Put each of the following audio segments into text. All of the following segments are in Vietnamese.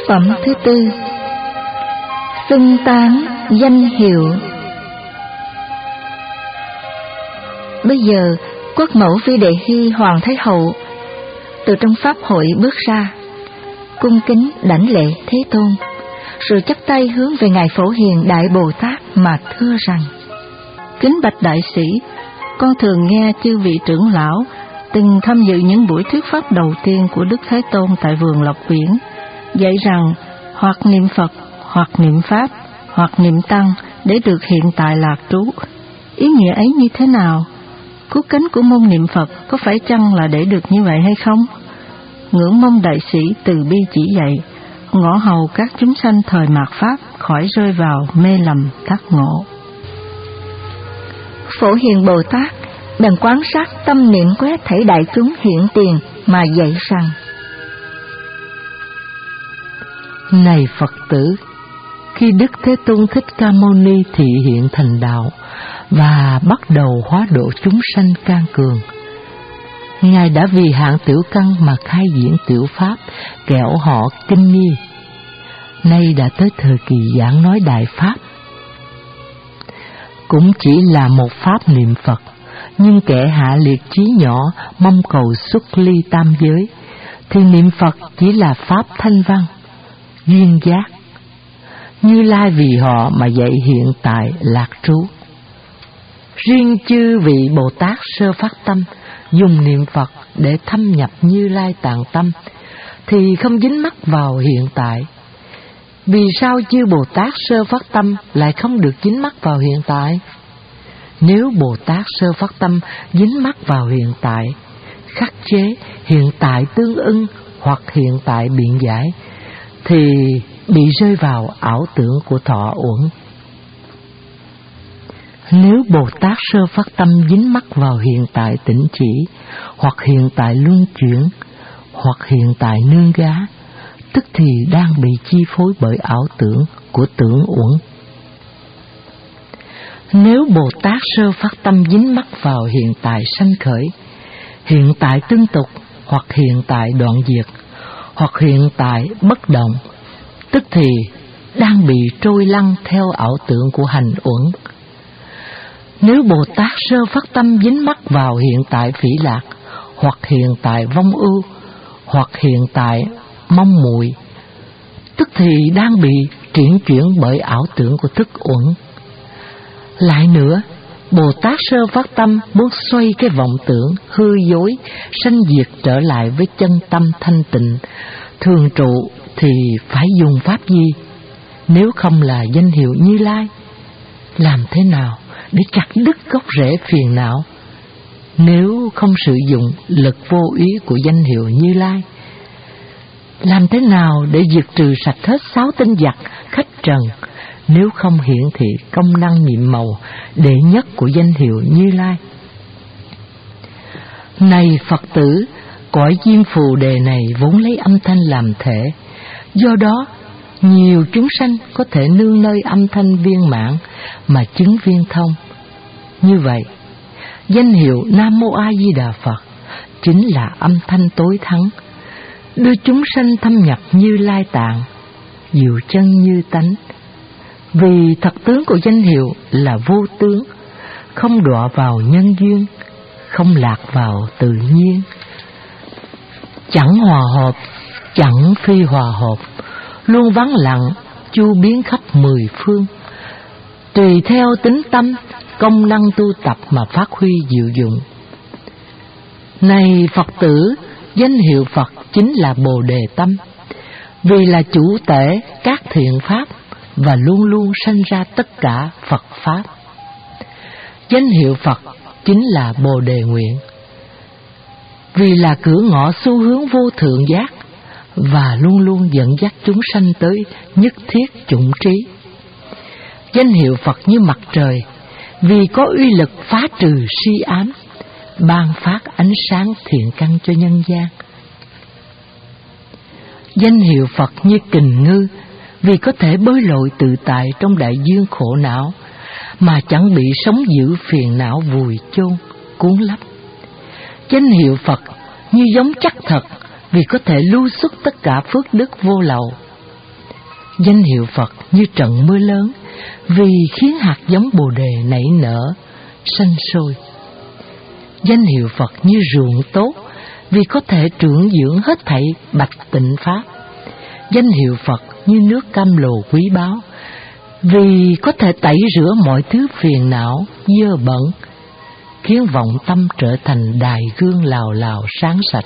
phẩm thứ tư, xưng tán danh hiệu. Bây giờ quốc mẫu Vi Đề Hy Hoàng Thái Hậu từ trong pháp hội bước ra, cung kính đảnh lễ Thế Tôn, rồi chắp tay hướng về ngài Phổ Hiền Đại Bồ Tát mà thưa rằng: kính bạch đại sĩ, con thường nghe chư vị trưởng lão từng tham dự những buổi thuyết pháp đầu tiên của Đức Thế Tôn tại vườn Lộc Uyển, dạy rằng hoặc niệm Phật, hoặc niệm Pháp, hoặc niệm Tăng để được hiện tại lạc trú. Ý nghĩa ấy như thế nào? Cú cánh của môn niệm Phật có phải chăng là để được như vậy hay không? Ngưỡng mong đại sĩ từ bi chỉ dạy, ngõ hầu các chúng sanh thời mạt Pháp khỏi rơi vào mê lầm đắc ngộ. Phổ Hiền Bồ Tát bèn quan sát tâm niệm quét thảy đại chúng hiện tiền mà dạy rằng: này Phật tử, khi Đức Thế Tôn Thích Ca Mâu Ni thị hiện thành đạo và bắt đầu hóa độ chúng sanh can cường, Ngài đã vì hạng tiểu căn mà khai diễn tiểu pháp, kẻo họ kinh nghi. Nay đã tới thời kỳ giảng nói đại pháp. Cũng chỉ là một pháp niệm Phật, nhưng kẻ hạ liệt chí nhỏ mong cầu xuất ly tam giới, thì niệm Phật chỉ là pháp thanh văn, duyên giác. Như Lai vì họ mà dạy hiện tại lạc trú. Riêng chư vị Bồ Tát sơ phát tâm, dùng niệm Phật để thâm nhập Như Lai tạng tâm, thì không dính mắc vào hiện tại. Vì sao chư Bồ Tát sơ phát tâm lại không được dính mắc vào hiện tại? Nếu Bồ Tát sơ phát tâm dính mắc vào hiện tại, khắc chế hiện tại tương ưng hoặc hiện tại biện giải, thì bị rơi vào ảo tưởng của thọ uẩn. Nếu Bồ Tát sơ phát tâm dính mắc vào hiện tại tĩnh chỉ, hoặc hiện tại luân chuyển, hoặc hiện tại nương gá, tức thì đang bị chi phối bởi ảo tưởng của tưởng uẩn. Nếu Bồ Tát sơ phát tâm dính mắc vào hiện tại sanh khởi, hiện tại tương tục, hoặc hiện tại đoạn diệt, hoặc hiện tại bất động, tức thì đang bị trôi lăn theo ảo tưởng của hành uẩn. Nếu Bồ Tát sơ phát tâm dính mắc vào hiện tại phỉ lạc, hoặc hiện tại vong ưu, hoặc hiện tại mong muội, tức thì đang bị triển chuyển bởi ảo tưởng của thức uẩn. Lại nữa, Bồ Tát sơ phát tâm muốn xoay cái vọng tưởng hư dối, sanh diệt trở lại với chân tâm thanh tịnh, thường trụ, thì phải dùng pháp gì? Nếu không là danh hiệu Như Lai. Làm thế nào để chặt đứt gốc rễ phiền não, nếu không sử dụng lực vô ý của danh hiệu Như Lai? Làm thế nào để diệt trừ sạch hết sáu tinh giặc khách trần, nếu không hiển thị công năng nhiệm màu đệ nhất của danh hiệu Như Lai? Này Phật tử, cõi Diêm Phù Đề này vốn lấy âm thanh làm thể, do đó nhiều chúng sanh có thể nương nơi âm thanh viên mãn mà chứng viên thông. Như vậy, danh hiệu Nam Mô A Di Đà Phật chính là âm thanh tối thắng, đưa chúng sanh thâm nhập Như Lai tạng, diệu chân như tánh. Vì thật tướng của danh hiệu là vô tướng, không đọa vào nhân duyên, không lạc vào tự nhiên, chẳng hòa hợp, chẳng phi hòa hợp, luôn vắng lặng, chu biến khắp mười phương, tùy theo tính tâm, công năng tu tập mà phát huy diệu dụng. Này Phật tử, danh hiệu Phật chính là Bồ Đề tâm, vì là chủ tể các thiện pháp và luôn luôn sanh ra tất cả Phật pháp. Danh hiệu Phật chính là Bồ Đề nguyện, vì là cửa ngõ xu hướng vô thượng giác và luôn luôn dẫn dắt chúng sanh tới nhất thiết chủng trí. Danh hiệu Phật như mặt trời, vì có uy lực phá trừ si ám, ban phát ánh sáng thiện căn cho nhân gian. Danh hiệu Phật như kình ngư, vì có thể bơi lội tự tại trong đại dương khổ não, mà chẳng bị sóng dữ phiền não vùi chôn, cuốn lấp. Danh hiệu Phật như giống chắc thật, vì có thể lưu xuất tất cả phước đức vô lậu, Danh hiệu Phật như trận mưa lớn, vì khiến hạt giống Bồ đề nảy nở, sanh sôi. Danh hiệu Phật như ruộng tốt, vì có thể trưởng dưỡng hết thảy bạch tịnh pháp. Danh hiệu Phật như nước cam lồ quý báu, vì có thể tẩy rửa mọi thứ phiền não, dơ bẩn, khiến vọng tâm trở thành đài gương lào lào sáng sạch.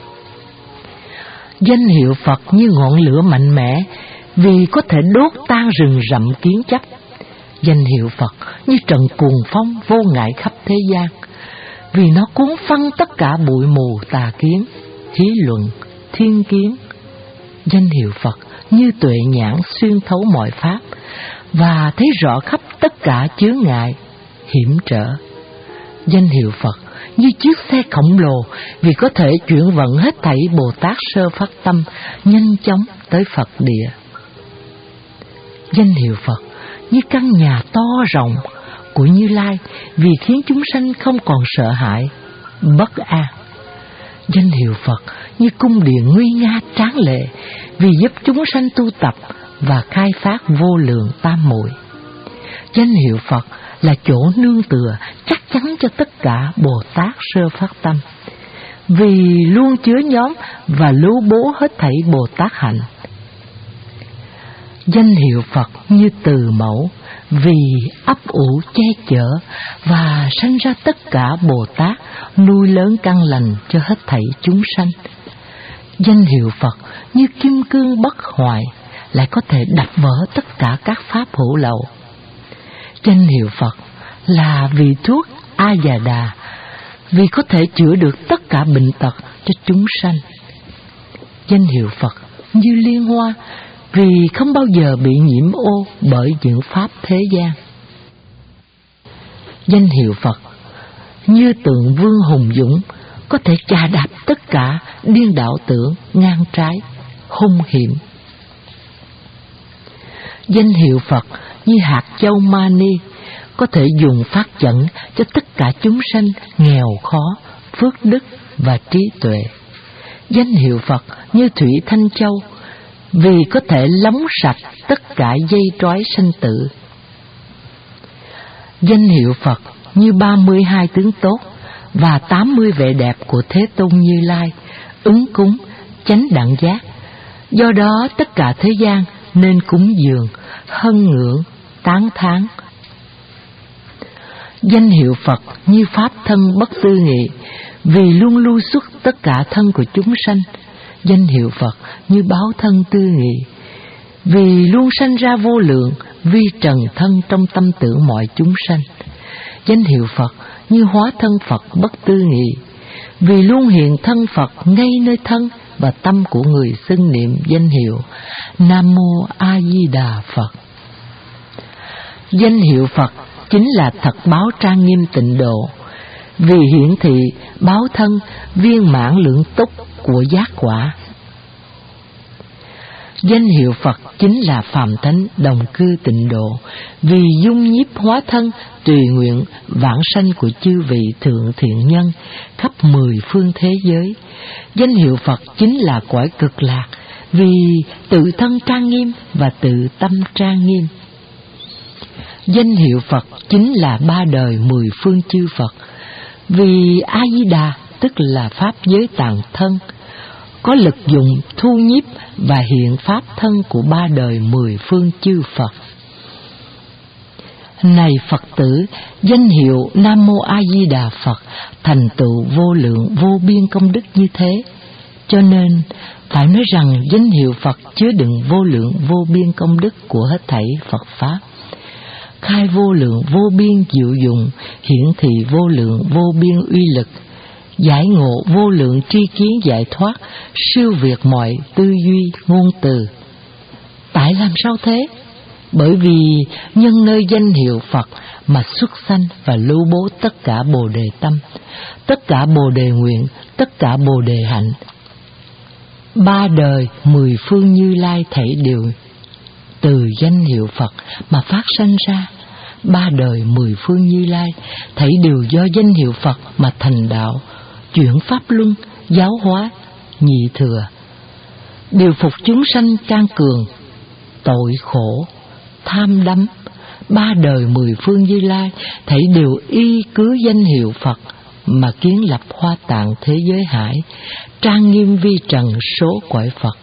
Danh hiệu Phật như ngọn lửa mạnh mẽ, vì có thể đốt tan rừng rậm kiến chấp. Danh hiệu Phật như trận cuồng phong vô ngại khắp thế gian, vì nó cuốn phăng tất cả bụi mù tà kiến, hí luận, thiên kiến. Danh hiệu Phật như tuệ nhãn xuyên thấu mọi pháp, và thấy rõ khắp tất cả chướng ngại, hiểm trở. Danh hiệu Phật như chiếc xe khổng lồ, vì có thể chuyển vận hết thảy Bồ Tát sơ phát tâm nhanh chóng tới Phật địa. Danh hiệu Phật như căn nhà to rộng của Như Lai, vì khiến chúng sanh không còn sợ hãi, bất an. Danh hiệu Phật như cung điện nguy nga tráng lệ, vì giúp chúng sanh tu tập và khai phát vô lượng tam muội. Danh hiệu Phật là chỗ nương tựa chắc chắn cho tất cả Bồ Tát sơ phát tâm, vì luôn chứa nhóm và lưu bố hết thảy Bồ Tát hạnh. Danh hiệu Phật như từ mẫu, vì ấp ủ che chở và sanh ra tất cả Bồ Tát, nuôi lớn căn lành cho hết thảy chúng sanh. Danh hiệu Phật như kim cương bất hoại, lại có thể đập vỡ tất cả các pháp hữu lậu. Danh hiệu Phật là vị thuốc A Già Đà, vì có thể chữa được tất cả bệnh tật cho chúng sanh. Danh hiệu Phật như liên hoa, vì không bao giờ bị nhiễm ô bởi những pháp thế gian. Danh hiệu Phật như tượng vương hùng dũng, có thể chà đạp tất cả điên đạo tưởng ngang trái, hung hiểm. Danh hiệu Phật như hạt châu mani, có thể dùng phát chẩn cho tất cả chúng sanh nghèo khó, phước đức và trí tuệ. Danh hiệu Phật như thủy thanh châu, vì có thể lóng sạch tất cả dây trói sanh tử. Danh hiệu Phật như 32 tướng tốt và 80 vẻ đẹp của Thế Tôn Như Lai, ứng cúng, chánh đẳng giác. Do đó tất cả thế gian nên cúng dường, hân ngưỡng, tán thán. Danh hiệu Phật như pháp thân bất tư nghị, vì luôn lưu xuất tất cả thân của chúng sanh. Danh hiệu Phật như báo thân tư nghị, vì luôn sanh ra vô lượng vi trần thân trong tâm tưởng mọi chúng sanh. Danh hiệu Phật như hóa thân Phật bất tư nghị, vì luôn hiện thân Phật ngay nơi thân và tâm của người xưng niệm danh hiệu Nam Mô A Di Đà Phật. Danh hiệu Phật chính là thật báo trang nghiêm tịnh độ, vì hiển thị báo thân viên mãn lượng túc của giác quả. Danh hiệu Phật chính là phàm thánh đồng cư tịnh độ, vì dung nhiếp hóa thân tùy nguyện vãng sanh của chư vị thượng thiện nhân khắp 10 phương thế giới. Danh hiệu Phật chính là cõi cực lạc, vì tự thân trang nghiêm và tự tâm trang nghiêm. Danh hiệu Phật chính là 3 đời 10 phương chư Phật, vì A Di Đà tức là pháp giới tàng thân, có lực dụng thu nhiếp và hiện pháp thân của 3 đời 10 phương chư Phật. Này Phật tử, danh hiệu Nam Mô A Di Đà Phật thành tựu vô lượng vô biên công đức như thế, cho nên phải nói rằng danh hiệu Phật chứa đựng vô lượng vô biên công đức của hết thảy Phật pháp, khai vô lượng vô biên diệu dụng, hiển thị vô lượng vô biên uy lực, giải ngộ vô lượng tri kiến giải thoát, siêu việt mọi tư duy ngôn từ. Tại làm sao thế? Bởi vì nhân nơi danh hiệu Phật mà xuất sanh và lưu bố tất cả Bồ đề tâm, tất cả Bồ đề nguyện, tất cả Bồ đề hạnh. 3 đời 10 phương Như Lai thảy đều từ danh hiệu Phật mà phát sanh ra. 3 đời 10 phương Như Lai thảy đều do danh hiệu Phật mà thành đạo, chuyển pháp luân, giáo hóa, nhị thừa, điều phục chúng sanh can cường, tội khổ, tham đắm, ba đời mười phương Như Lai thảy đều y cứ danh hiệu Phật mà kiến lập Hoa Tạng thế giới hải, trang nghiêm vi trần số cõi Phật.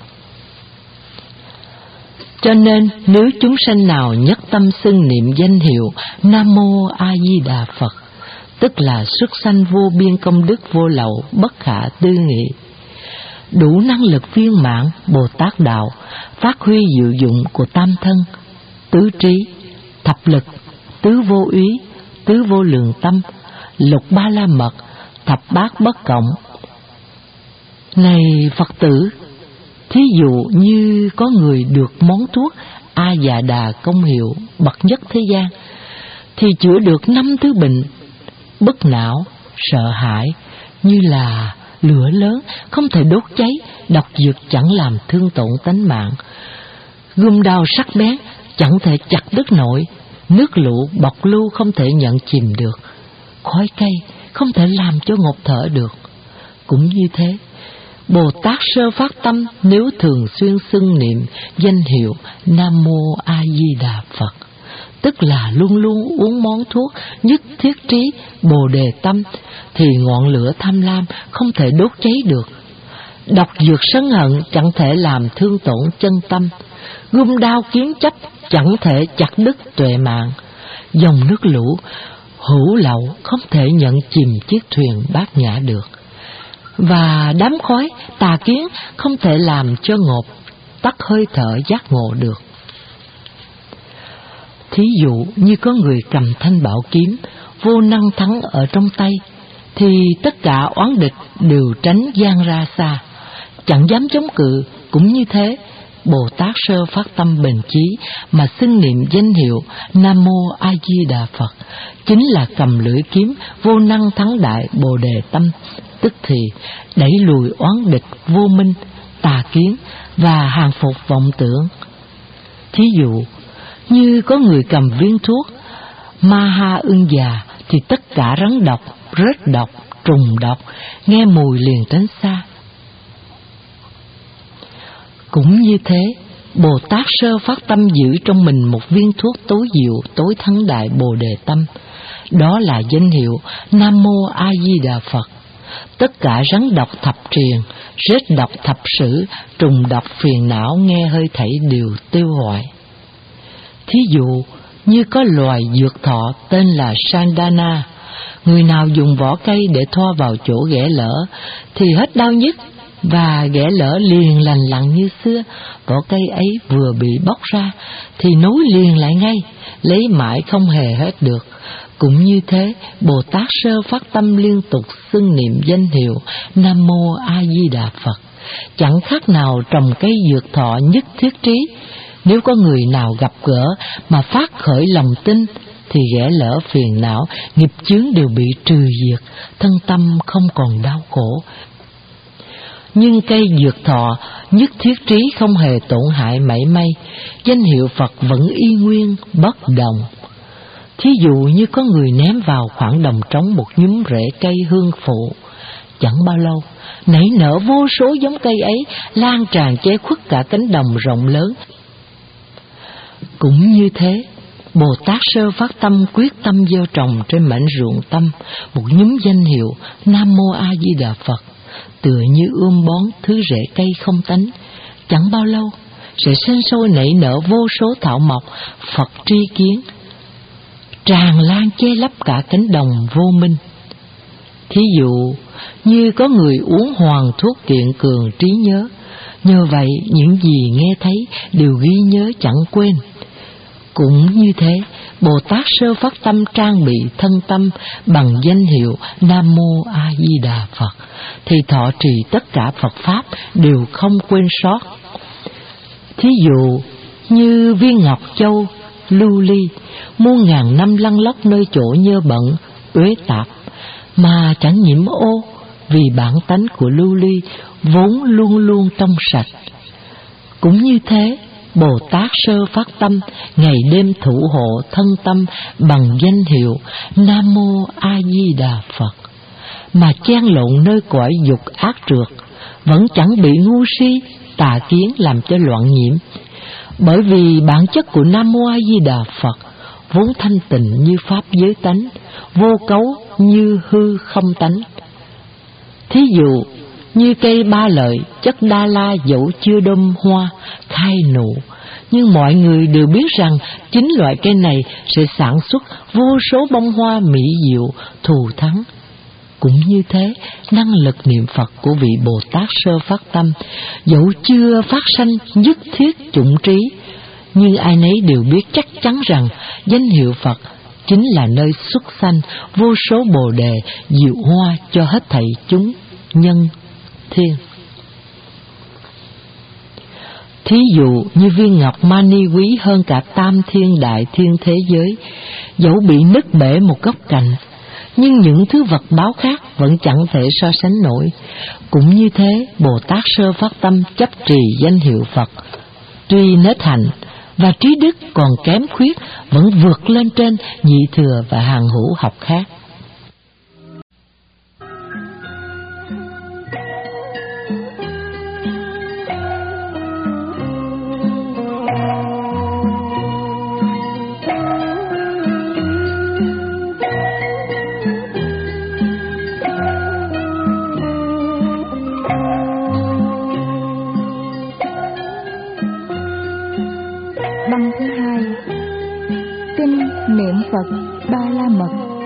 Cho nên nếu chúng sanh nào nhất tâm xưng niệm danh hiệu Nam Mô A Di Đà Phật, tức là xuất sanh vô biên công đức vô lậu bất khả tư nghị, đủ năng lực viên mãn Bồ Tát đạo, phát huy diệu dụng của tam thân, tứ trí, thập lực, tứ vô úy, tứ vô lượng tâm, lục ba la mật, thập bát bất cộng. Này Phật tử, thí dụ như có người được món thuốc A Dạ Đà công hiệu bậc nhất thế gian, thì chữa được 5 thứ bệnh: bất não, sợ hãi, như là lửa lớn không thể đốt cháy, độc dược chẳng làm thương tổn tánh mạng, gươm đao sắc bén chẳng thể chặt đứt nổi, nước lũ bọc lưu không thể nhận chìm được, khói cây không thể làm cho ngột thở được. Cũng như thế, Bồ Tát sơ phát tâm nếu thường xuyên xưng niệm danh hiệu Nam Mô A Di Đà Phật, tức là luôn luôn uống món thuốc nhất thiết trí Bồ Đề tâm, thì ngọn lửa tham lam không thể đốt cháy được, độc dược sân hận chẳng thể làm thương tổn chân tâm, gươm đao kiến chấp chẳng thể chặt đứt tuệ mạng, dòng nước lũ hữu lậu không thể nhận chìm chiếc thuyền bát nhã được, và đám khói tà kiến không thể làm cho ngột tắt hơi thở giác ngộ được. Thí dụ như có người cầm thanh bảo kiếm vô năng thắng ở trong tay, thì tất cả oán địch đều tránh gian ra xa, chẳng dám chống cự. Cũng như thế, Bồ Tát sơ phát tâm bền chí mà xưng niệm danh hiệu Nam Mô A Di Đà Phật, chính là cầm lưỡi kiếm vô năng thắng đại Bồ Đề tâm, tức thì đẩy lùi oán địch vô minh, tà kiến và hàng phục vọng tưởng. Thí dụ như có người cầm viên thuốc ma ha ưng già, thì tất cả rắn độc, rết độc, trùng độc nghe mùi liền tránh xa. Cũng như thế, Bồ Tát sơ phát tâm giữ trong mình một viên thuốc tối diệu, tối thắng đại Bồ Đề tâm, đó là danh hiệu Nam Mô A Di Đà Phật. Tất cả rắn độc thập triền, rết độc thập sử, trùng độc phiền não nghe hơi thảy đều tiêu hoại. Thí dụ như có loài dược thọ tên là Sandana, người nào dùng vỏ cây để thoa vào chỗ ghẻ lở thì hết đau nhức, và ghẻ lở liền lành lặn như xưa. Vỏ cây ấy vừa bị bóc ra thì nối liền lại ngay, lấy mãi không hề hết được. Cũng như thế, Bồ Tát sơ phát tâm liên tục xưng niệm danh hiệu Nam Mô A Di Đà Phật, chẳng khác nào trồng cây dược thọ nhất thiết trí. Nếu có người nào gặp gỡ mà phát khởi lòng tin, thì ghẻ lỡ phiền não, nghiệp chướng đều bị trừ diệt, thân tâm không còn đau khổ. Nhưng cây dược thọ nhất thiết trí không hề tổn hại mảy may, danh hiệu Phật vẫn y nguyên bất động. Thí dụ như có người ném vào khoảng đồng trống một nhúm rễ cây hương phụ, chẳng bao lâu nảy nở vô số giống cây ấy, lan tràn che khuất cả cánh đồng rộng lớn. Cũng như thế, Bồ Tát sơ phát tâm quyết tâm gieo trồng trên mảnh ruộng tâm một nhúm danh hiệu Nam Mô A Di Đà Phật, tựa như ươm bón thứ rễ cây không tánh, chẳng bao lâu sẽ sinh sôi nảy nở vô số thảo mộc Phật tri kiến, tràn lan che lấp cả cánh đồng vô minh. Thí dụ như có người uống hoàng thuốc kiện cường trí nhớ, nhờ vậy những gì nghe thấy đều ghi nhớ chẳng quên. Cũng như thế, Bồ Tát sơ phát tâm trang bị thân tâm bằng danh hiệu Nam Mô A Di Đà Phật, thì thọ trì tất cả Phật Pháp đều không quên sót. Thí dụ như viên ngọc châu, lưu ly, muôn ngàn năm lăn lóc nơi chỗ nhơ bẩn, uế tạp, mà chẳng nhiễm ô, vì bản tánh của lưu ly vốn luôn luôn trong sạch. Cũng như thế, Bồ Tát sơ phát tâm ngày đêm thủ hộ thân tâm bằng danh hiệu Nam Mô A Di Đà Phật, mà chen lộn nơi cõi dục ác trượt, vẫn chẳng bị ngu si tà kiến làm cho loạn nhiễm, Bởi vì bản chất của Nam Mô A Di Đà Phật vốn thanh tịnh như pháp giới tánh, vô cấu như hư không tánh. Thí dụ như cây ba lợi chất đa la dẫu chưa đơm hoa khai nụ, nhưng mọi người đều biết rằng chính loại cây này sẽ sản xuất vô số bông hoa mỹ diệu thù thắng. Cũng như thế, năng lực niệm Phật của vị Bồ Tát sơ phát tâm dẫu chưa phát sanh nhất thiết chủng trí, nhưng ai nấy đều biết chắc chắn rằng danh hiệu Phật chính là nơi xuất sanh vô số bồ đề diệu hoa cho hết thảy chúng nhân thiên. Thí dụ như viên ngọc mani quý hơn cả tam thiên đại thiên thế giới, dẫu bị nứt bể một góc cạnh, nhưng những thứ vật báo khác vẫn chẳng thể so sánh nổi. Cũng như thế, Bồ Tát sơ phát tâm chấp trì danh hiệu Phật, tuy nết hạnh và trí đức còn kém khuyết, vẫn vượt lên trên nhị thừa và hàng hữu học khác. Băng thứ hai, kinh niệm Phật Ba La Mật.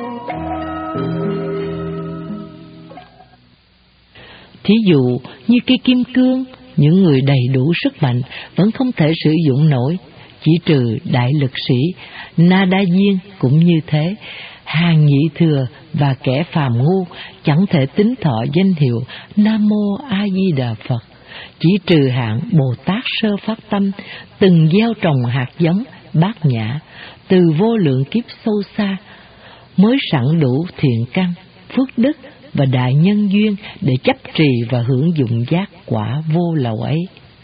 Thí dụ như cây kim cương, những người đầy đủ sức mạnh vẫn không thể sử dụng nổi, chỉ trừ đại lực sĩ Na Đa Diên. Cũng như thế, hàng nhị thừa và kẻ phàm ngu chẳng thể tính thọ danh hiệu Nam Mô A Di Đà Phật, chỉ trừ hạng Bồ Tát sơ phát tâm từng gieo trồng hạt giống bát nhã từ vô lượng kiếp sâu xa, mới sẵn đủ thiện căn, phước đức và đại nhân duyên để chấp trì và hưởng dụng giác quả vô lậu ấy.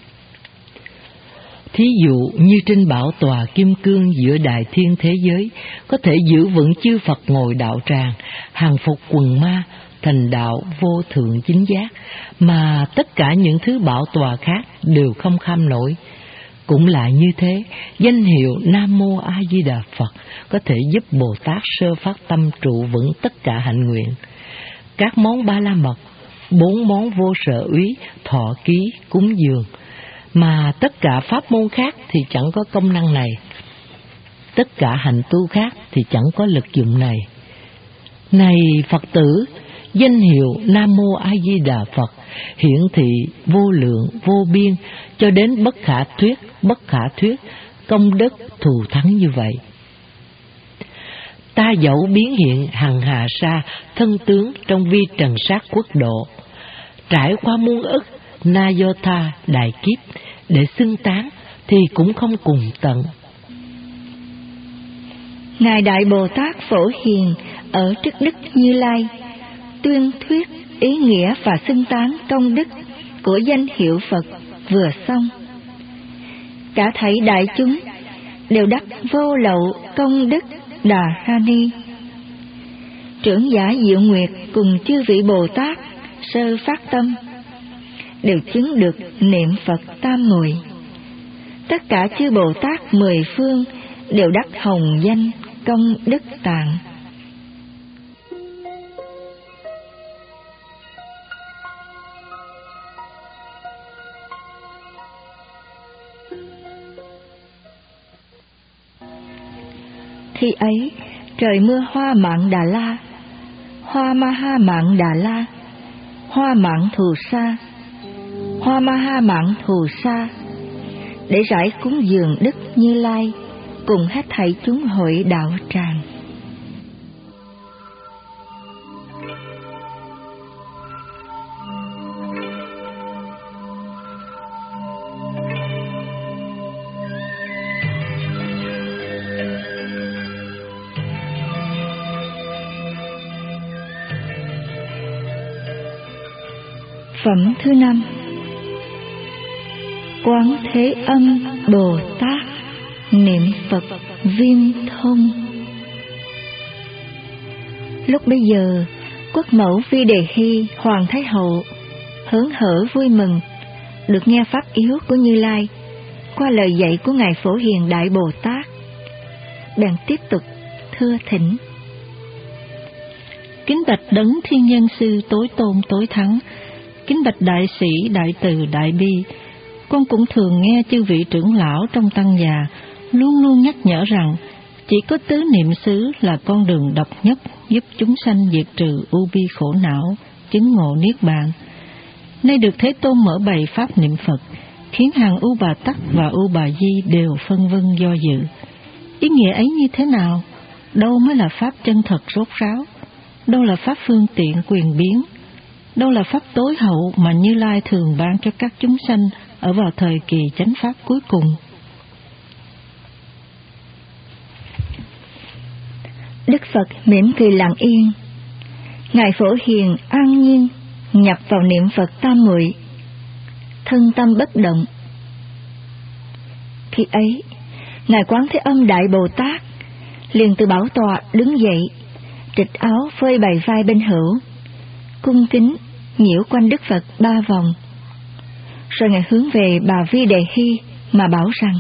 Thí dụ như trên bảo tòa kim cương giữa đại thiên thế giới, có thể giữ vững chư Phật ngồi đạo tràng, hàng phục quần ma, thành đạo vô thượng chính giác, mà tất cả những thứ bảo tòa khác đều không kham nổi. Cũng lại như thế, danh hiệu Nam Mô A Di Đà Phật có thể giúp Bồ Tát sơ phát tâm trụ vững tất cả hạnh nguyện. Các món ba la mật, 4 món vô sở úy, thọ ký, cúng dường, mà tất cả pháp môn khác thì chẳng có công năng này. Tất cả hạnh tu khác thì chẳng có lực dụng này. Này Phật tử, danh hiệu Nam Mô A Di Đà Phật hiển thị vô lượng vô biên cho đến bất khả thuyết công đức thù thắng như vậy. Ta dẫu biến hiện hằng hà sa thân tướng trong vi trần sát quốc độ, trải qua muôn ức na do tha đại kiếp để xưng tán thì cũng không cùng tận. Ngài Đại Bồ Tát Phổ Hiền ở trước Đức Như Lai tuyên thuyết ý nghĩa và xưng tán công đức của danh hiệu Phật vừa xong, cả thảy đại chúng đều đắc vô lậu công đức Đà Ra Ni. Trưởng giả Diệu Nguyệt cùng chư vị Bồ Tát sơ phát tâm đều chứng được niệm Phật tam muội. Tất cả chư Bồ Tát 10 phương đều đắc hồng danh công đức tạng. Khi ấy, trời mưa hoa mạn Đà La, hoa ma ha mạn Đà La, hoa mạn Thù Sa, hoa ma ha mạn Thù Sa, để rải cúng dường Đức Như Lai cùng hết thảy chúng hội đạo tràng. Phẩm thứ 5. Quán Thế Âm Bồ Tát niệm Phật viên thông. Lúc bấy giờ, quốc mẫu Vi Đề Hy Hoàng Thái Hậu hớn hở vui mừng được nghe pháp yếu của Như Lai, qua lời dạy của Ngài Phổ Hiền Đại Bồ Tát, bèn tiếp tục thưa thỉnh: Kính bạch đấng Thiên Nhân Sư tối tôn tối thắng, kính bạch đại sĩ đại từ đại bi, con cũng thường nghe chư vị trưởng lão trong tăng già luôn luôn nhắc nhở rằng chỉ có tứ niệm xứ là con đường độc nhất giúp chúng sanh diệt trừ ưu bi khổ não, chứng ngộ niết bàn. Nay được Thế Tôn mở bày pháp niệm Phật, khiến hàng U Bà Tắc và U Bà Di đều phân vân do dự. Ý nghĩa ấy như thế nào? Đâu mới là pháp chân thật rốt ráo? Đâu là pháp phương tiện quyền biến? Đâu là pháp tối hậu mà Như Lai thường ban cho các chúng sanh ở vào thời kỳ chánh pháp cuối cùng? Đức Phật mỉm cười lặng yên. Ngài Phổ Hiền an nhiên nhập vào niệm Phật tam muội, thân tâm bất động. Khi ấy, Ngài Quán Thế Âm Đại Bồ Tát liền từ bảo tọa đứng dậy, trịch áo phơi bày vai bên hữu, cung kính nhiễu quanh Đức Phật 3 vòng. Rồi Ngài hướng về bà Vi Đề Hy mà bảo rằng: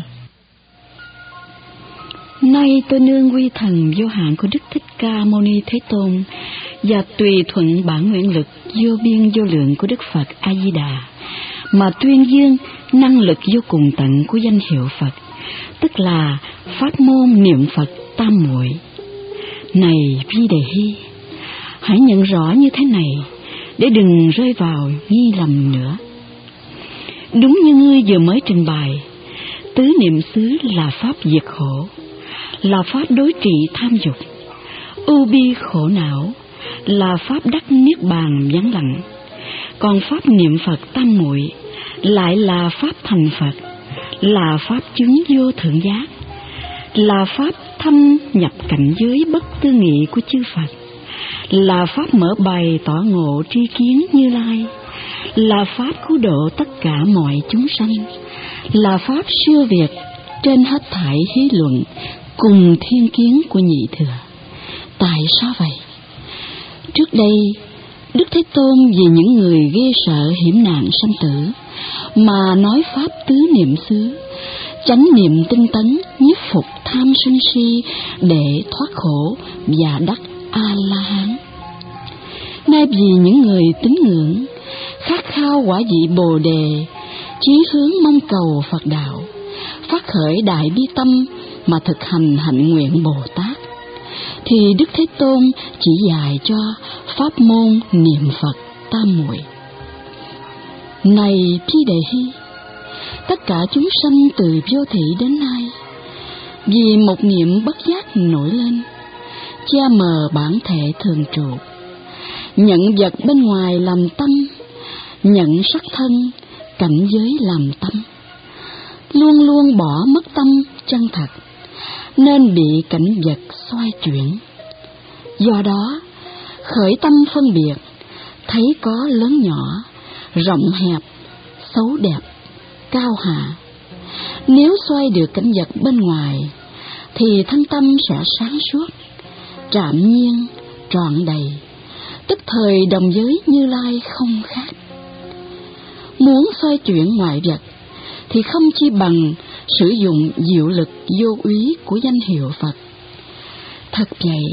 Nay tôi nương quy thần vô hạn của Đức Thích Ca Mâu Ni Thế Tôn và tùy thuận bản nguyện lực vô biên vô lượng của Đức Phật A Di Đà mà tuyên dương năng lực vô cùng tận của danh hiệu Phật, tức là pháp môn niệm Phật tam muội. Này Vi Đề Hy, hãy nhận rõ như thế này để đừng rơi vào nghi lầm nữa. Đúng như ngươi vừa mới trình bày, tứ niệm xứ là pháp diệt khổ, là pháp đối trị tham dục, ưu bi khổ não, là pháp đắc niết bàn vắng lặng. Còn pháp niệm Phật tam muội lại là pháp thành Phật, là pháp chứng vô thượng giác, là pháp thâm nhập cảnh giới bất tư nghị của chư Phật, là pháp mở bày tỏ ngộ tri kiến Như Lai, là pháp cứu độ tất cả mọi chúng sanh, là pháp siêu việt trên hết thảy hí luận cùng thiên kiến của nhị thừa. Tại sao vậy? Trước đây, Đức Thế Tôn vì những người ghê sợ hiểm nạn sanh tử mà nói pháp tứ niệm xứ, chánh niệm tinh tấn, nhiếp phục tham sân si để thoát khổ và đắc A-la-hán. Nay vì những người tín ngưỡng, khát khao quả vị Bồ Đề, chí hướng mong cầu Phật đạo, phát khởi đại bi tâm mà thực hành hạnh nguyện Bồ Tát, thì Đức Thế Tôn chỉ dạy cho pháp môn niệm Phật tam muội. Này Thi Đề Hy, tất cả chúng sanh từ vô thị đến nay, vì một niệm bất giác nổi lên, che mờ bản thể thường trụ, nhận vật bên ngoài làm tâm, nhận sắc thân, cảnh giới làm tâm, luôn luôn bỏ mất tâm chân thật, nên bị cảnh vật xoay chuyển. Do đó, khởi tâm phân biệt, thấy có lớn nhỏ, rộng hẹp, xấu đẹp, cao hạ. Nếu xoay được cảnh vật bên ngoài, thì thân tâm sẽ sáng suốt, trạm nhiên, trọn đầy, tức thời đồng giới Như Lai không khác. Muốn xoay chuyển ngoại vật, thì không chi bằng sử dụng diệu lực vô úy của danh hiệu Phật. Thật vậy,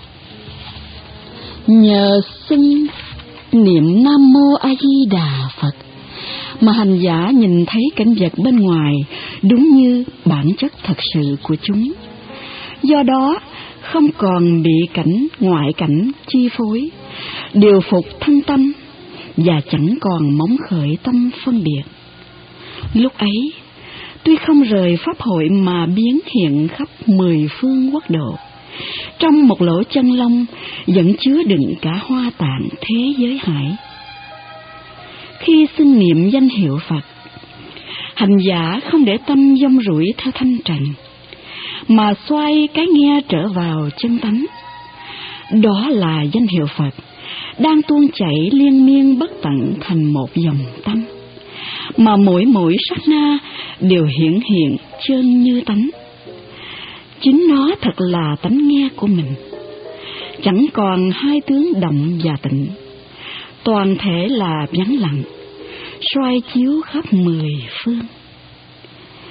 nhờ xưng niệm Nam Mô A Di Đà Phật mà hành giả nhìn thấy cảnh vật bên ngoài đúng như bản chất thật sự của chúng. Do đó, không còn bị cảnh ngoại cảnh chi phối, điều phục thân tâm và chẳng còn móng khởi tâm phân biệt. Lúc ấy, tuy không rời pháp hội mà biến hiện khắp 10 phương quốc độ, trong một lỗ chân lông vẫn chứa đựng cả hoa tạng thế giới hải. Khi xưng niệm danh hiệu Phật, hành giả không để tâm dông rủi theo thanh trần, mà xoay cái nghe trở vào chân tánh. Đó là danh hiệu Phật đang tuôn chảy liên miên bất tận thành một dòng tâm, mà mỗi sát na đều hiển hiện trên như tánh. Chính nó thật là tánh nghe của mình, chẳng còn hai tướng động và tịnh, toàn thể là vắng lặng, xoay chiếu khắp 10 phương.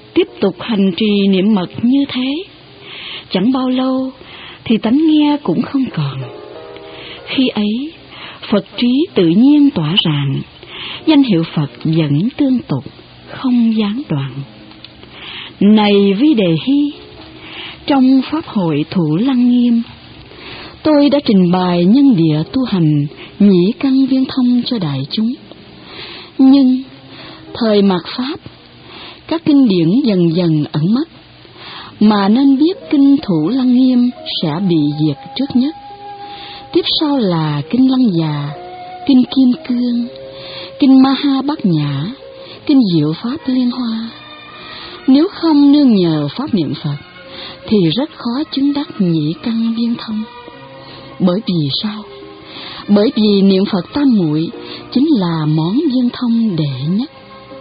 Tiếp tục hành trì niệm mật như thế, chẳng bao lâu thì tánh nghe cũng không còn. Khi ấy, Phật trí tự nhiên tỏa rạng, danh hiệu Phật vẫn tương tục, không gián đoạn. Này Vi Đề Hy, trong Pháp hội Thủ Lăng Nghiêm, tôi đã trình bày nhân địa tu hành nhĩ căn viên thông cho đại chúng. Nhưng thời mạt Pháp, các kinh điển dần dần ẩn mất, mà nên biết kinh Thủ Lăng Nghiêm sẽ bị diệt trước nhất. Tiếp sau là kinh Lăng Già, kinh Kim Cương, kinh Ma Ha Bát Nhã, kinh Diệu Pháp Liên Hoa. Nếu không nương nhờ pháp niệm Phật thì rất khó chứng đắc nhĩ căn viên thông. Bởi vì sao? Bởi vì niệm Phật tam muội chính là món viên thông đệ nhất.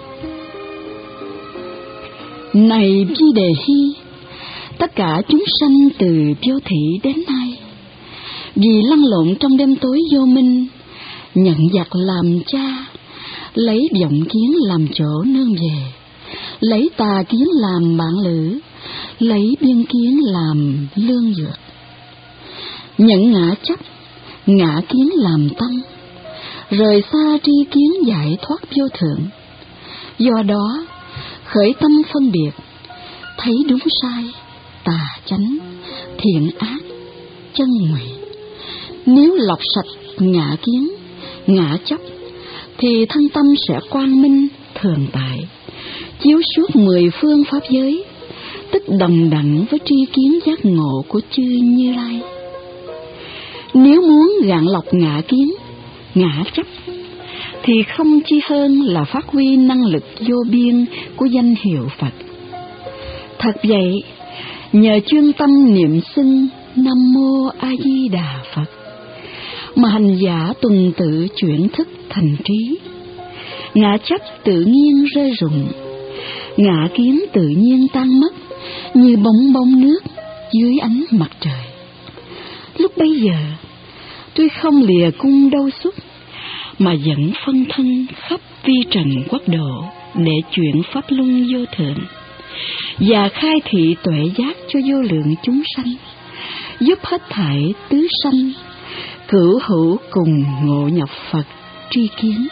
Này Vi Đề Hy, tất cả chúng sanh từ vô thị đến nay, vì lăn lộn trong đêm tối vô minh, nhận giặc làm cha, lấy vọng kiến làm chỗ nương về, lấy tà kiến làm bạn lữ, lấy biên kiến làm lương dược, nhận ngã chấp, ngã kiến làm tâm, rời xa tri kiến giải thoát vô thượng. Do đó khởi tâm phân biệt, thấy đúng sai, tà chánh, thiện ác, chân ngụy. Nếu lọc sạch ngã kiến, ngã chấp, thì thân tâm sẽ quang minh thường tại, chiếu suốt 10 phương pháp giới, tức đồng đẳng với tri kiến giác ngộ của chư Như Lai. Nếu muốn gạn lọc ngã kiến, ngã chấp, thì không chi hơn là phát huy năng lực vô biên của danh hiệu Phật. Thật vậy, nhờ chuyên tâm niệm xưng Nam Mô A Di Đà Phật mà hành giả tuần tự chuyển thức thành trí, ngã chấp tự nhiên rơi rụng, ngã kiến tự nhiên tan mất như bóng bóng nước dưới ánh mặt trời. Lúc bấy giờ, tuy không lìa cung đâu xuất, mà vẫn phân thân khắp vi trần quốc độ để chuyển pháp luân vô thượng và khai thị tuệ giác cho vô lượng chúng sanh, giúp hết thảy tứ sanh cửu hữu cùng ngộ nhập Phật tri kiến.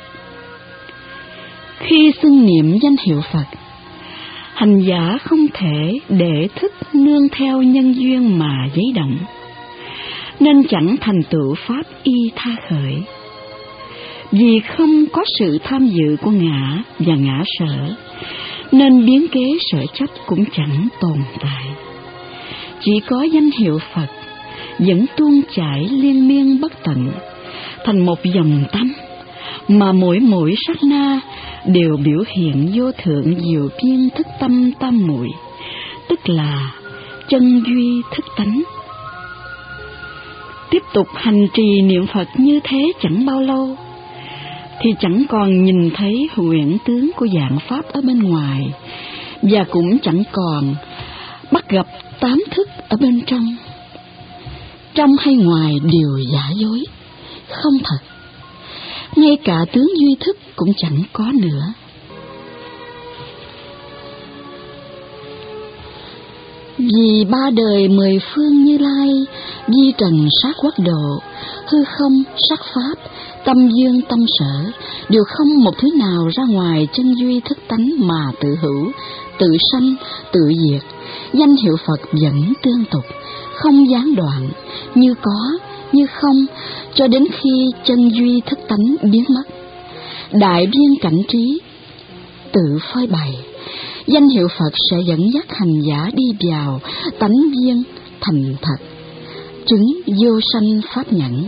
Khi xưng niệm danh hiệu Phật, hành giả không thể để thức nương theo nhân duyên mà giấy động, nên chẳng thành tựu pháp y tha khởi. Vì không có sự tham dự của ngã và ngã sở, nên biến kế sở chấp cũng chẳng tồn tại. Chỉ có danh hiệu Phật vẫn tuôn chảy liên miên bất tận, thành một dòng tâm, mà mỗi mỗi sát na đều biểu hiện vô thượng diệu biên thức tâm tam muội, tức là chân duy thức tánh. Tiếp tục hành trì niệm Phật như thế chẳng bao lâu, thì chẳng còn nhìn thấy huyễn tướng của dạng pháp ở bên ngoài, và cũng chẳng còn bắt gặp tám thức ở bên trong. Trong hay ngoài đều giả dối, không thật. Ngay cả tướng duy thức cũng chẳng có nữa. Vì ba đời 10 phương Như Lai, di trần sát quốc độ, hư không sắc pháp, tâm dương tâm sở, đều không một thứ nào ra ngoài chân duy thức tánh mà tự hữu, tự sanh, tự diệt. Danh hiệu Phật vẫn tương tục, không gián đoạn, như có, như không, cho đến khi chân duy thức tánh biến mất. Đại biên cảnh trí tự phơi bày, danh hiệu Phật sẽ dẫn dắt hành giả đi vào tánh viên thành thật, chứng vô sanh pháp nhẫn.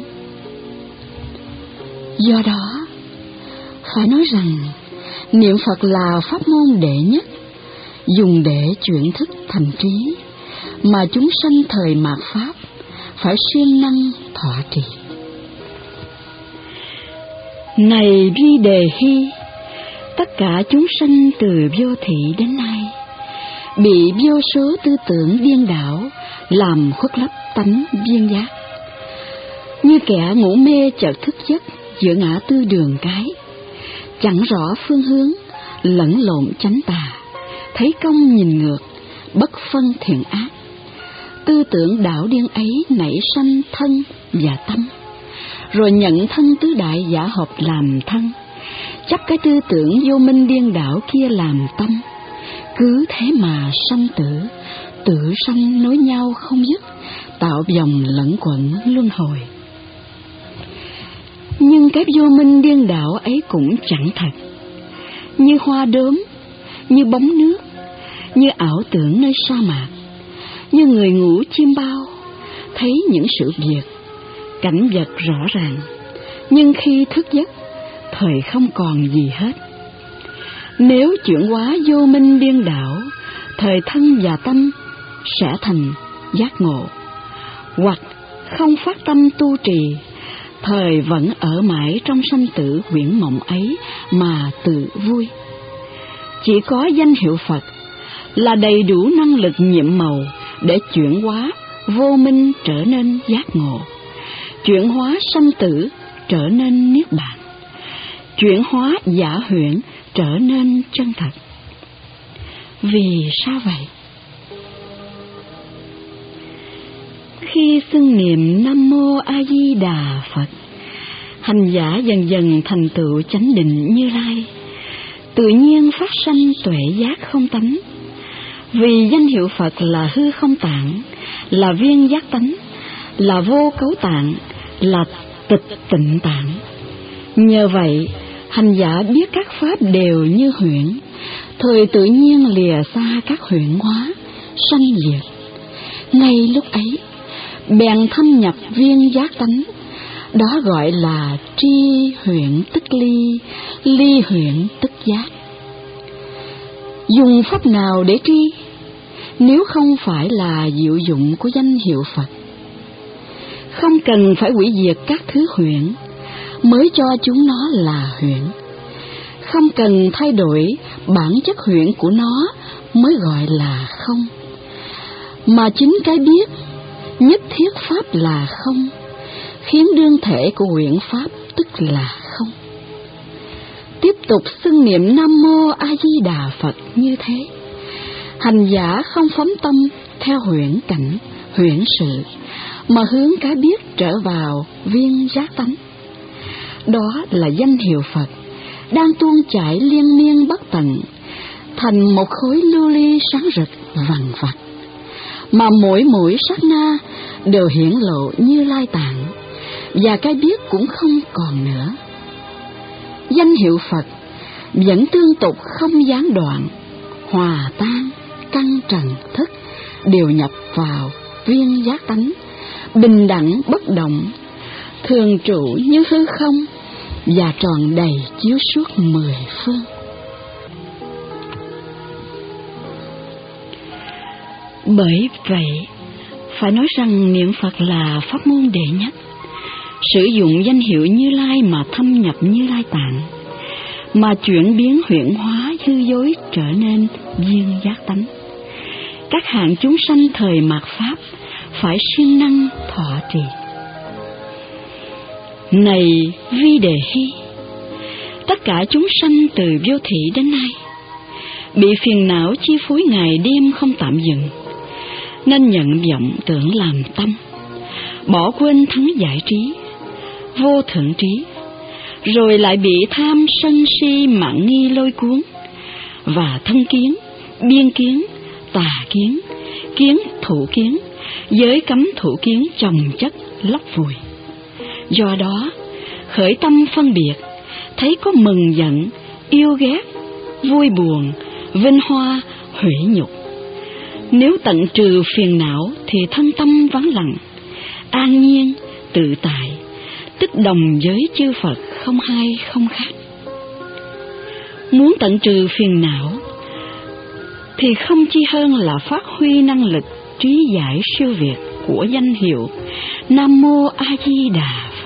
Do đó, phải nói rằng niệm Phật là pháp môn đệ nhất, dùng để chuyển thức thành trí, mà chúng sanh thời mạt Pháp phải siêng năng thọ trì. Này Vi Đề Hy, tất cả chúng sanh từ vô thị đến nay bị vô số tư tưởng điên đảo làm khuất lấp tánh viên giác, như kẻ ngủ mê chợt thức giấc giữa ngã tư đường cái, chẳng rõ phương hướng, lẫn lộn chánh tà, thấy công nhìn ngược, bất phân thiện ác. Tư tưởng đảo điên ấy nảy sanh thân và tâm, rồi nhận thân tứ đại giả hợp làm thân, chấp cái tư tưởng vô minh điên đảo kia làm tâm. Cứ thế mà sanh tử, tử sanh nối nhau không dứt, tạo vòng lẫn quẩn luân hồi. Nhưng cái vô minh điên đảo ấy cũng chẳng thật, như hoa đốm, như bóng nước, như ảo tưởng nơi sa mạc, như người ngủ chim bao, thấy những sự việc, cảnh vật rõ ràng, nhưng khi thức giấc, thời không còn gì hết. Nếu chuyển hóa vô minh điên đảo, thời thân và tâm sẽ thành giác ngộ, hoặc không phát tâm tu trì, thời vẫn ở mãi trong sanh tử huyễn mộng ấy mà tự vui. Chỉ có danh hiệu Phật là đầy đủ năng lực nhiệm màu để chuyển hóa vô minh trở nên giác ngộ, chuyển hóa sanh tử trở nên niết bàn, chuyển hóa giả huyễn trở nên chân thật. Vì sao vậy? Khi xưng niệm Nam Mô A Di Đà Phật, hành giả dần dần thành tựu chánh định Như Lai, tự nhiên phát sanh tuệ giác không tánh. Vì danh hiệu Phật là hư không tạng, là viên giác tánh, là vô cấu tạng, là tịch tịnh tạng. Nhờ vậy, hành giả biết các pháp đều như huyễn, thời tự nhiên lìa xa các huyễn hóa, sanh diệt. Ngay lúc ấy, bèn thâm nhập viên giác tánh, đó gọi là tri huyễn tức ly, ly huyễn tức giác. Dùng pháp nào để tri, nếu không phải là diệu dụng của danh hiệu Phật? Không cần phải hủy diệt các thứ huyễn mới cho chúng nó là huyễn, không cần thay đổi bản chất huyễn của nó mới gọi là không, mà chính cái biết nhất thiết pháp là không khiến đương thể của huyễn pháp tức là không. Tiếp tục xưng niệm Nam Mô A Di Đà Phật như thế, hành giả không phóng tâm theo huyễn cảnh, huyễn sự, mà hướng cái biết trở vào viên giác tánh. Đó là danh hiệu Phật đang tuôn chảy liên miên bất tận, thành một khối lưu ly sáng rực vằng vặc, mà mỗi sát na đều hiển lộ Như Lai tạng, và cái biết cũng không còn nữa. Danh hiệu Phật vẫn tương tục không gián đoạn, hòa tan căn trần thức đều nhập vào viên giác tánh, bình đẳng bất động, thường trụ như hư không, và tròn đầy chiếu suốt mười phương. Bởi vậy, phải nói rằng niệm Phật là pháp môn đệ nhất. Sử dụng danh hiệu Như Lai mà thâm nhập Như Lai tạng, mà chuyển biến huyễn hóa hư dối trở nên viên giác tánh. Các hạng chúng sanh thời mạt Pháp phải siêng năng thọ trì. Này Vi Đề Hy, tất cả chúng sanh từ vô thị đến nay bị phiền não chi phối ngày đêm không tạm dừng, nên nhận vọng tưởng làm tâm, bỏ quên thắng giải trí, vô thượng trí, rồi lại bị tham sân si mạn nghi lôi cuốn, và thân kiến, biên kiến, tà kiến, kiến thủ kiến, giới cấm thủ kiến chồng chất lấp vùi. Do đó, khởi tâm phân biệt, thấy có mừng giận, yêu ghét, vui buồn, vinh hoa, hủy nhục. Nếu tận trừ phiền não thì thân tâm vắng lặng, an nhiên, tự tại, tức đồng với chư Phật không hai không khác. Muốn tận trừ phiền não thì không chi hơn là phát huy năng lực trí giải siêu việt của danh hiệu Nam Mô A Di Đà Phật.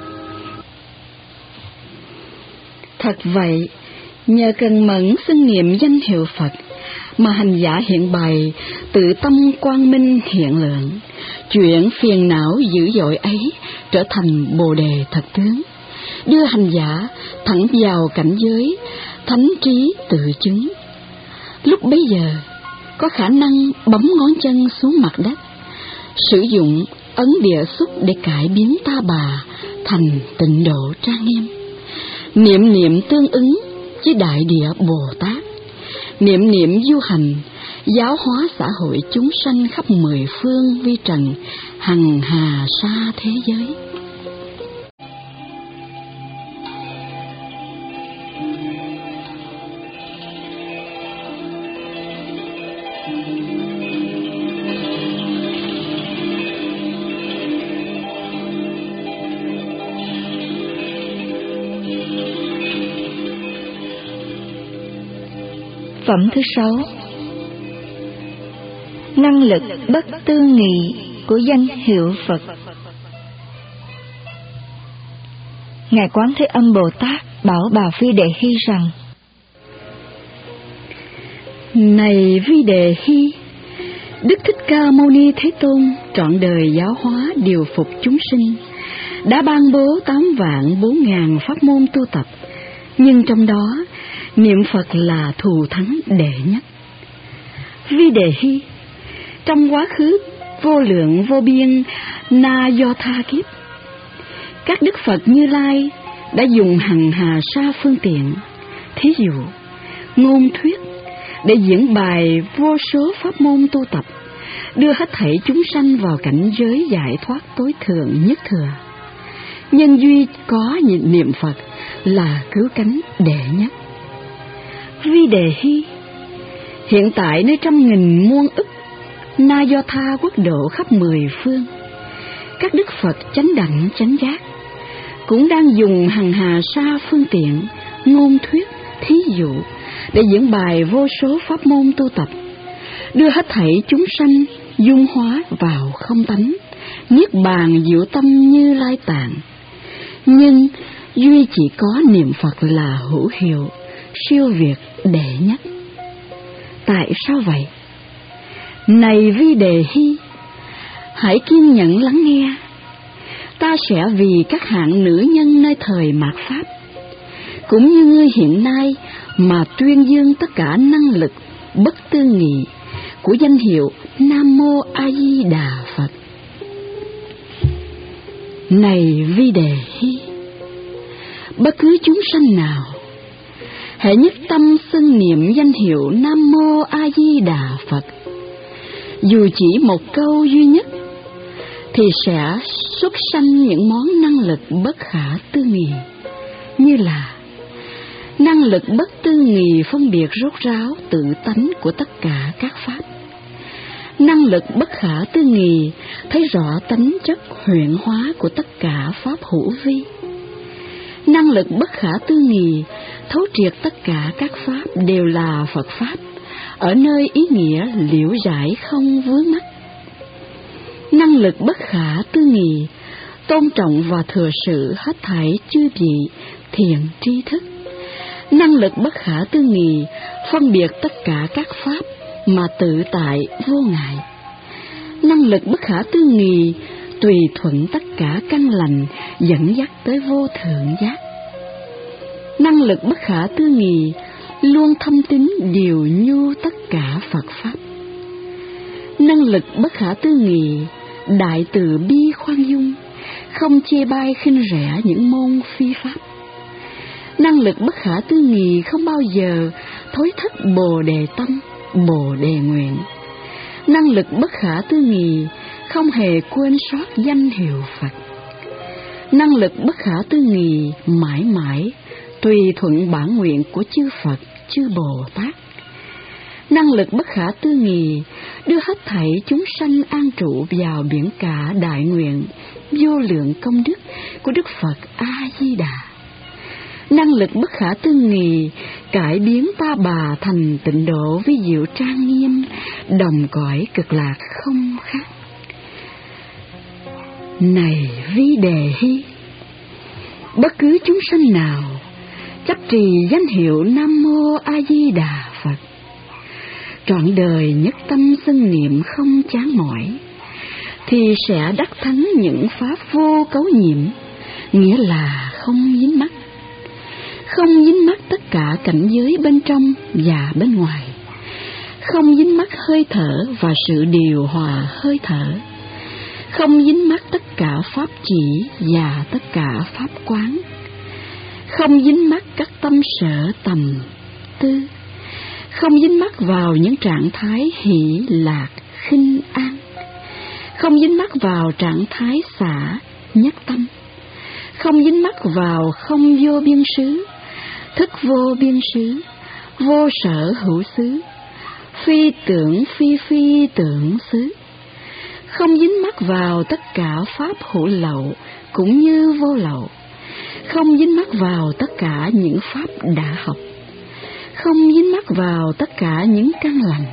Thật vậy, nhờ cần mẫn xưng niệm danh hiệu Phật mà hành giả hiện bày tự tâm quang minh hiện lượng, chuyển phiền não dữ dội ấy trở thành Bồ đề thật tướng, đưa hành giả thẳng vào cảnh giới thánh trí tự chứng. Lúc bấy giờ, có khả năng bấm ngón chân xuống mặt đất, sử dụng ấn địa xúc để cải biến ta bà thành tịnh độ trang nghiêm. Niệm niệm tương ứng với Đại Địa Bồ Tát, niệm niệm du hành, giáo hóa xã hội chúng sanh khắp mười phương vi trần, hằng hà sa thế giới. Phẩm thứ 6. Năng lực bất tư nghị của danh hiệu Phật. Ngài Quán Thế Âm Bồ Tát bảo Bà Phi Đề Hy rằng: Này Vi Đề Hy, Đức Thích Ca Mâu Ni Thế Tôn trọn đời giáo hóa điều phục chúng sinh, đã ban bố 8.400.000 pháp môn tu tập, nhưng trong đó niệm Phật là thù thắng đệ nhất. Vi Đề Hy, trong quá khứ vô lượng vô biên na do tha kiếp, các Đức Phật Như Lai đã dùng hằng hà sa phương tiện, thí dụ ngôn thuyết, để diễn bài vô số pháp môn tu tập, đưa hết thảy chúng sanh vào cảnh giới giải thoát tối thượng nhất thừa. Nhân duy có niệm Phật là cứu cánh đệ nhất. Vi Đề Hy, hiện tại nơi trăm nghìn muôn ức na do tha quốc độ khắp mười phương, các Đức Phật chánh đẳng chánh giác cũng đang dùng hằng hà sa phương tiện, ngôn thuyết, thí dụ để diễn bài vô số pháp môn tu tập, đưa hết thảy chúng sanh dung hóa vào không tánh, niết bàn diệu tâm Như Lai tạng. Nhưng duy chỉ có niệm Phật là hữu hiệu, siêu việt đệ nhất. Tại sao vậy? Này Vi Đề Hy, hãy kiên nhẫn lắng nghe. Ta sẽ vì các hạng nữ nhân nơi thời mạt Pháp, cũng như ngươi hiện nay, mà tuyên dương tất cả năng lực bất tư nghị của danh hiệu Nam Mô A Di Đà Phật. Này Vi Đề Hy, bất cứ chúng sanh nào hễ nhất tâm xưng niệm danh hiệu Nam Mô A Di Đà Phật, dù chỉ một câu duy nhất, thì sẽ xuất sanh những món năng lực bất khả tư nghị, như là năng lực bất tư nghị phân biệt rốt ráo tự tánh của tất cả các pháp, năng lực bất khả tư nghị thấy rõ tánh chất huyện hóa của tất cả pháp hữu vi, năng lực bất khả tư nghị thấu triệt tất cả các pháp đều là Phật pháp, ở nơi ý nghĩa liễu giải không vướng mắc, năng lực bất khả tư nghị tôn trọng và thừa sự hết thảy chư vị thiện tri thức, năng lực bất khả tư nghị phân biệt tất cả các pháp mà tự tại vô ngại, năng lực bất khả tư nghị tùy thuận tất cả căn lành dẫn dắt tới vô thượng giác, năng lực bất khả tư nghị luôn thâm tín điều nhu tất cả Phật pháp, năng lực bất khả tư nghị đại từ bi khoan dung, không chê bai khinh rẻ những môn phi pháp, năng lực bất khả tư nghị không bao giờ thối thất bồ đề tâm, bồ đề nguyện, năng lực bất khả tư nghị không hề quên sót danh hiệu Phật, năng lực bất khả tư nghị mãi mãi tùy thuận bản nguyện của chư Phật chư Bồ Tát, năng lực bất khả tư nghị đưa hết thảy chúng sanh an trụ vào biển cả đại nguyện vô lượng công đức của Đức Phật A Di Đà, năng lực bất khả tư nghị cải biến ta bà thành tịnh độ vi diệu trang nghiêm, đồng cõi cực lạc không khác. Này Vi Đề Hy, bất cứ chúng sanh nào chấp trì danh hiệu Nam Mô A Di Đà Phật, trọn đời nhất tâm xưng niệm không chán mỏi, thì sẽ đắc thắng những pháp vô cấu nhiễm, nghĩa là không dính mắc, không dính mắc tất cả cảnh giới bên trong và bên ngoài, không dính mắc hơi thở và sự điều hòa hơi thở, không dính mắc tất cả pháp chỉ và tất cả pháp quán, không dính mắc các tâm sở tầm tư, không dính mắc vào những trạng thái hỷ lạc khinh an, không dính mắc vào trạng thái xả nhất tâm, không dính mắc vào không vô biên xứ, thức vô biên xứ, vô sở hữu xứ, phi tưởng phi tưởng xứ, không dính mắc vào tất cả pháp hữu lậu cũng như vô lậu, không dính mắc vào tất cả những pháp đã học, không dính mắc vào tất cả những căn lành,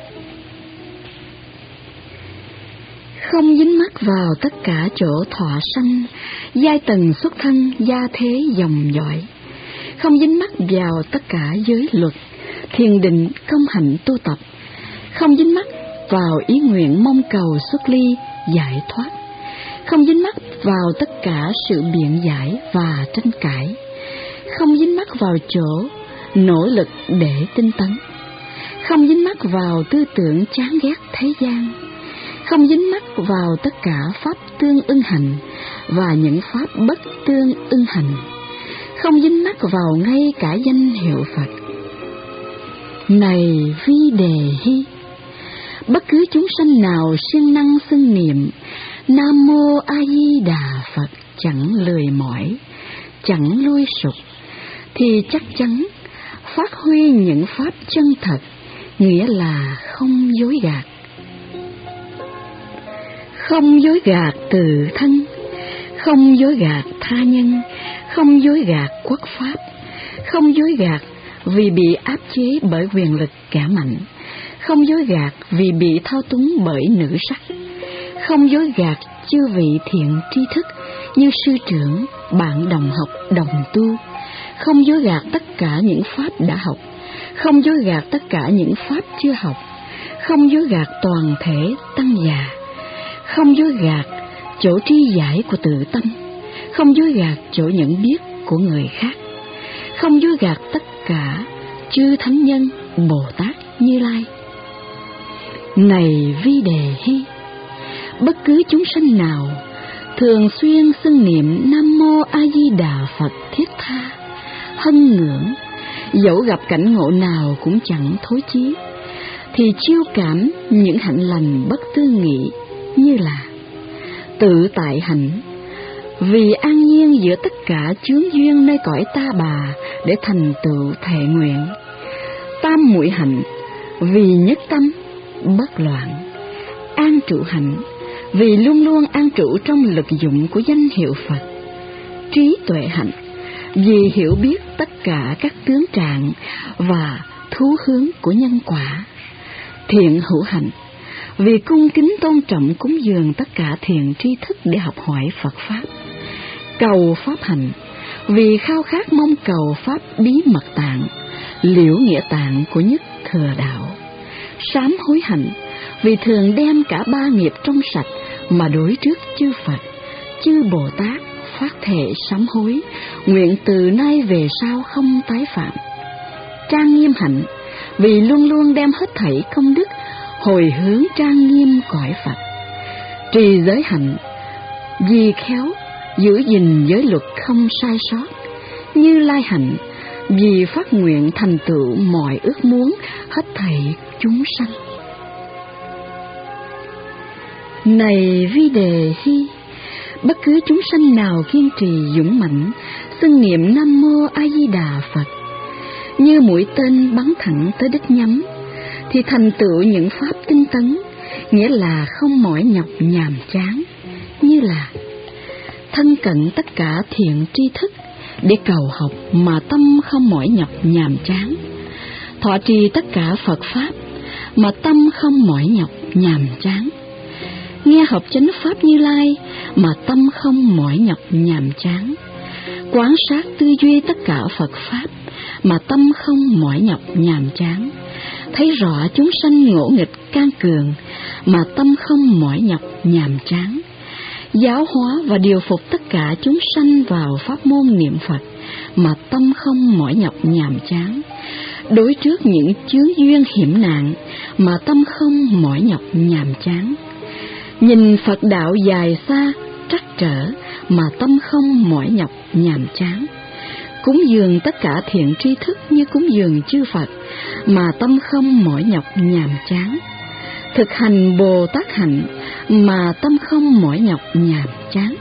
không dính mắc vào tất cả chỗ thọ sanh, giai tầng xuất thân, gia thế dòng dõi, không dính mắc vào tất cả giới luật, thiền định, công hạnh tu tập, không dính mắc vào ý nguyện mong cầu xuất ly, giải thoát, không dính mắc vào tất cả sự biện giải và tranh cãi, không dính mắc vào chỗ nỗ lực để tinh tấn, không dính mắc vào tư tưởng chán ghét thế gian, không dính mắc vào tất cả pháp tương ưng hành và những pháp bất tương ưng hành, không dính mắc vào ngay cả danh hiệu Phật. Này Vi Đề Hy, bất cứ chúng sanh nào siêng năng xưng niệm Nam Mô A Di Đà Phật chẳng lười mỏi, chẳng lui sụp, thì chắc chắn phát huy những pháp chân thật, nghĩa là không dối gạt. Không dối gạt từ thân, không dối gạt tha nhân, không dối gạt quốc pháp, không dối gạt vì bị áp chế bởi quyền lực kẻ mạnh, không dối gạt vì bị thao túng bởi nữ sắc, không dối gạt chư vị thiện tri thức như sư trưởng, bạn đồng học, đồng tu, không dối gạt tất cả những pháp đã học, không dối gạt tất cả những pháp chưa học, không dối gạt toàn thể tăng già, không dối gạt chỗ tri giải của tự tâm, không dối gạt chỗ nhận biết của người khác, không dối gạt tất cả chư thánh nhân, Bồ Tát, Như Lai. Này Vi Đề Hy, bất cứ chúng sanh nào thường xuyên xưng niệm Nam Mô A Di Đà Phật thiết tha, hân ngưỡng, dẫu gặp cảnh ngộ nào cũng chẳng thối chí, thì chiêu cảm những hạnh lành bất tư nghị như là tự tại hạnh, vì an nhiên giữa tất cả chướng duyên nơi cõi ta bà để thành tựu thệ nguyện. Tam muội hạnh, vì nhất tâm bất loạn. An trụ hạnh, vì luôn luôn an trụ trong lực dụng của danh hiệu Phật. Trí tuệ hạnh, vì hiểu biết tất cả các tướng trạng và thú hướng của nhân quả. Thiện hữu hạnh, vì cung kính tôn trọng cúng dường tất cả thiện tri thức để học hỏi Phật Pháp. Cầu Pháp hạnh, vì khao khát mong cầu Pháp bí mật tạng, liễu nghĩa tạng của nhất thừa đạo. Sám hối hạnh, vì thường đem cả ba nghiệp trong sạch mà đối trước chư Phật, chư Bồ Tát, phát thệ sám hối, nguyện từ nay về sau không tái phạm. Trang nghiêm hạnh, vì luôn luôn đem hết thảy công đức hồi hướng trang nghiêm cõi Phật. Trì giới hạnh, vì khéo giữ gìn giới luật không sai sót. Như Lai hạnh, vì phát nguyện thành tựu mọi ước muốn hết thảy chúng sanh. Này Vi Đề Hy, bất cứ chúng sanh nào kiên trì dũng mãnh xưng niệm Nam Mô A Di Đà Phật, như mũi tên bắn thẳng tới đích nhắm, thì thành tựu những pháp tinh tấn, nghĩa là không mỏi nhọc nhàm chán, như là thân cận tất cả thiện tri thức để cầu học mà tâm không mỏi nhọc nhàm chán, thọ trì tất cả Phật Pháp mà tâm không mỏi nhọc nhàm chán, nghe học chánh Pháp Như Lai mà tâm không mỏi nhọc nhàm chán, quán sát tư duy tất cả Phật Pháp mà tâm không mỏi nhọc nhàm chán, thấy rõ chúng sanh ngỗ nghịch can cường mà tâm không mỏi nhọc nhàm chán, giáo hóa và điều phục tất cả chúng sanh vào pháp môn niệm Phật mà tâm không mỏi nhọc nhàm chán, đối trước những chướng duyên hiểm nạn mà tâm không mỏi nhọc nhàm chán. Nhìn Phật đạo dài xa trắc trở mà tâm không mỏi nhọc nhàm chán. Cúng dường tất cả thiện tri thức như cúng dường chư Phật mà tâm không mỏi nhọc nhàm chán. Thực hành Bồ Tát hạnh mà tâm không mỏi nhọc nhàm chán.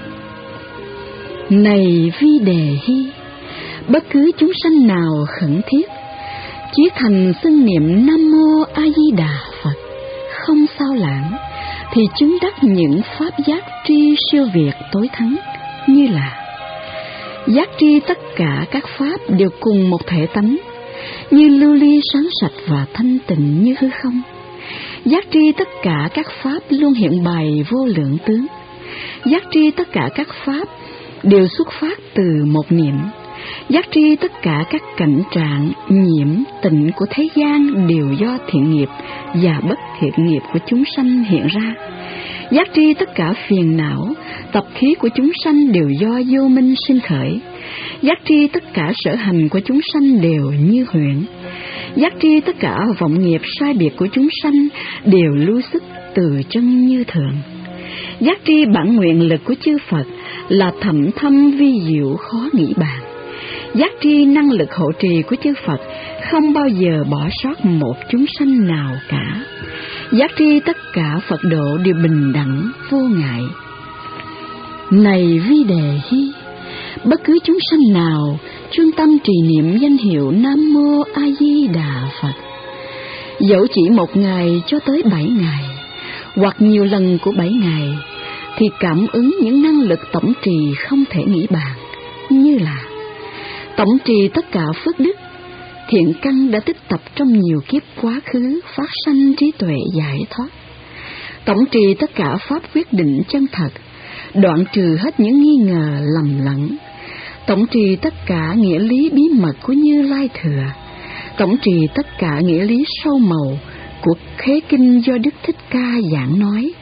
Này Vi Đề Hy, bất cứ chúng sanh nào khẩn thiết chí thành xưng niệm Nam Mô A Di Đà Phật không sao lãng, thì chứng đắc những pháp giác tri siêu việt tối thắng, như là giác tri tất cả các pháp đều cùng một thể tánh, như lưu ly sáng sạch và thanh tịnh như hư không. Giác tri tất cả các pháp luôn hiện bày vô lượng tướng. Giác tri tất cả các pháp đều xuất phát từ một niệm. Giác tri tất cả các cảnh trạng nhiễm tịnh của thế gian đều do thiện nghiệp và bất thiện nghiệp của chúng sanh hiện ra. Giác tri tất cả phiền não, tập khí của chúng sanh đều do vô minh sinh khởi. Giác tri tất cả sở hành của chúng sanh đều như huyễn. Giác tri tất cả vọng nghiệp sai biệt của chúng sanh đều lưu xuất từ chân như thường. Giác tri bản nguyện lực của chư Phật là thậm thâm vi diệu khó nghĩ bàn. Giác tri năng lực hộ trì của chư Phật không bao giờ bỏ sót một chúng sanh nào cả. Giác tri tất cả Phật độ đều bình đẳng vô ngại. Này Vi Đề Hy, bất cứ chúng sanh nào chuyên tâm trì niệm danh hiệu Nam Mô A Di Đà Phật, dẫu chỉ 1 ngày cho tới 7 ngày, hoặc nhiều lần của 7 ngày, thì cảm ứng những năng lực tổng trì không thể nghĩ bàn, như là tổng trì tất cả phước đức, thiện căn đã tích tập trong nhiều kiếp quá khứ, phát sanh trí tuệ giải thoát. Tổng trì tất cả pháp quyết định chân thật, đoạn trừ hết những nghi ngờ lầm lẫn. Tổng trì tất cả nghĩa lý bí mật của Như Lai Thừa. Tổng trì tất cả nghĩa lý sâu màu của khế kinh do Đức Thích Ca giảng nói.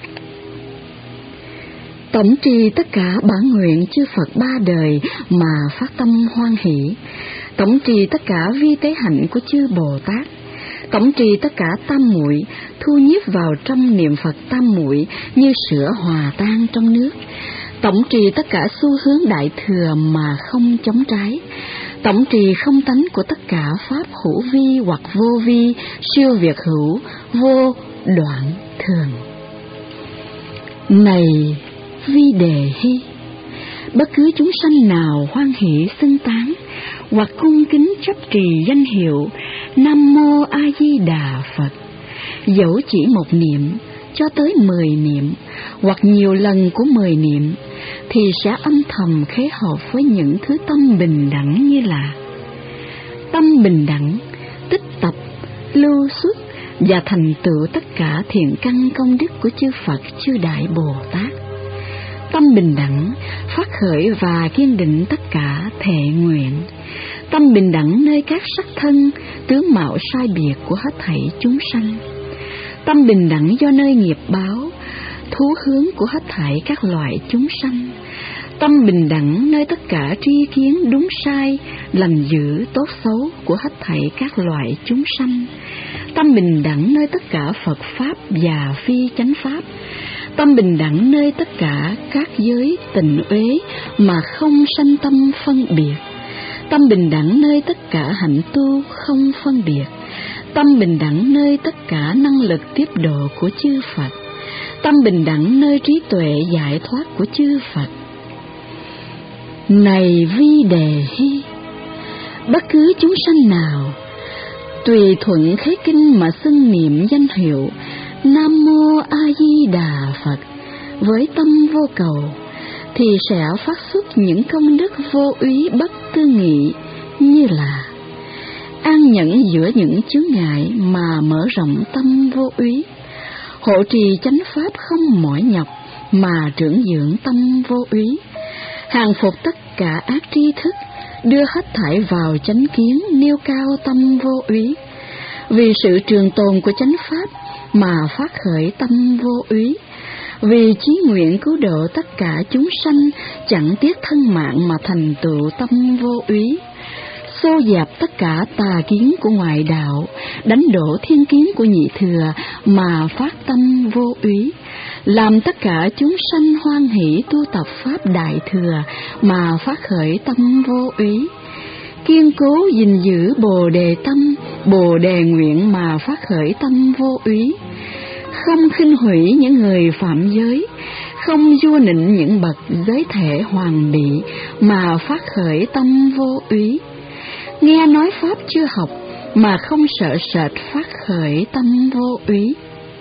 Tổng trì tất cả bản nguyện chư Phật 3 đời mà phát tâm hoan hỷ. Tổng trì tất cả vi tế hạnh của chư Bồ Tát. Tổng trì tất cả tam muội thu nhiếp vào trong niệm Phật tam muội như sữa hòa tan trong nước. Tổng trì tất cả xu hướng đại thừa mà không chống trái. Tổng trì không tánh của tất cả pháp hữu vi hoặc vô vi, siêu việt hữu, vô đoạn thường. Này Vi Đề Hy, bất cứ chúng sanh nào hoan hỷ xưng tán hoặc cung kính chấp trì danh hiệu Nam Mô A Di Đà Phật, dẫu chỉ 1 niệm cho tới 10 niệm hoặc nhiều lần của 10 niệm, thì sẽ âm thầm khế hợp với những thứ tâm bình đẳng, như là tâm bình đẳng, tích tập, lưu xuất và thành tựu tất cả thiện căn công đức của chư Phật chư Đại Bồ Tát. Tâm bình đẳng, phát khởi và kiên định tất cả thệ nguyện. Tâm bình đẳng nơi các sắc thân, tướng mạo sai biệt của hết thảy chúng sanh. Tâm bình đẳng do nơi nghiệp báo, thú hướng của hết thảy các loại chúng sanh. Tâm bình đẳng nơi tất cả tri kiến đúng sai, lành dữ tốt xấu của hết thảy các loại chúng sanh. Tâm bình đẳng nơi tất cả Phật Pháp và phi chánh Pháp. Tâm bình đẳng nơi tất cả các giới tịnh uế mà không sanh tâm phân biệt. Tâm bình đẳng nơi tất cả hạnh tu không phân biệt. Tâm bình đẳng nơi tất cả năng lực tiếp độ của chư Phật. Tâm bình đẳng nơi trí tuệ giải thoát của chư Phật. Này Vi Đề Hy, bất cứ chúng sanh nào tùy thuận khế kinh mà xưng niệm danh hiệu Nam Mô A Di Đà Phật với tâm vô cầu, thì sẽ phát xuất những công đức vô úy bất tư nghị, như là an nhẫn giữa những chướng ngại mà mở rộng tâm vô úy, hộ trì chánh pháp không mỏi nhọc mà trưởng dưỡng tâm vô úy, hàng phục tất cả ác tri thức, đưa hết thảy vào chánh kiến, nêu cao tâm vô úy, vì sự trường tồn của chánh pháp mà phát khởi tâm vô úy, vì chí nguyện cứu độ tất cả chúng sanh, chẳng tiếc thân mạng mà thành tựu tâm vô úy. xô dẹp tất cả tà kiến của ngoại đạo, đánh đổ thiên kiến của nhị thừa mà phát tâm vô úy, làm tất cả chúng sanh hoan hỷ tu tập pháp đại thừa mà phát khởi tâm vô úy, kiên cố gìn giữ bồ đề tâm, bồ đề nguyện mà phát khởi tâm vô úy, không khinh hủy những người phạm giới, không vua nịnh những bậc giới thể hoàng bị mà phát khởi tâm vô úy, nghe nói pháp chưa học mà không sợ sệt phát khởi tâm vô úy.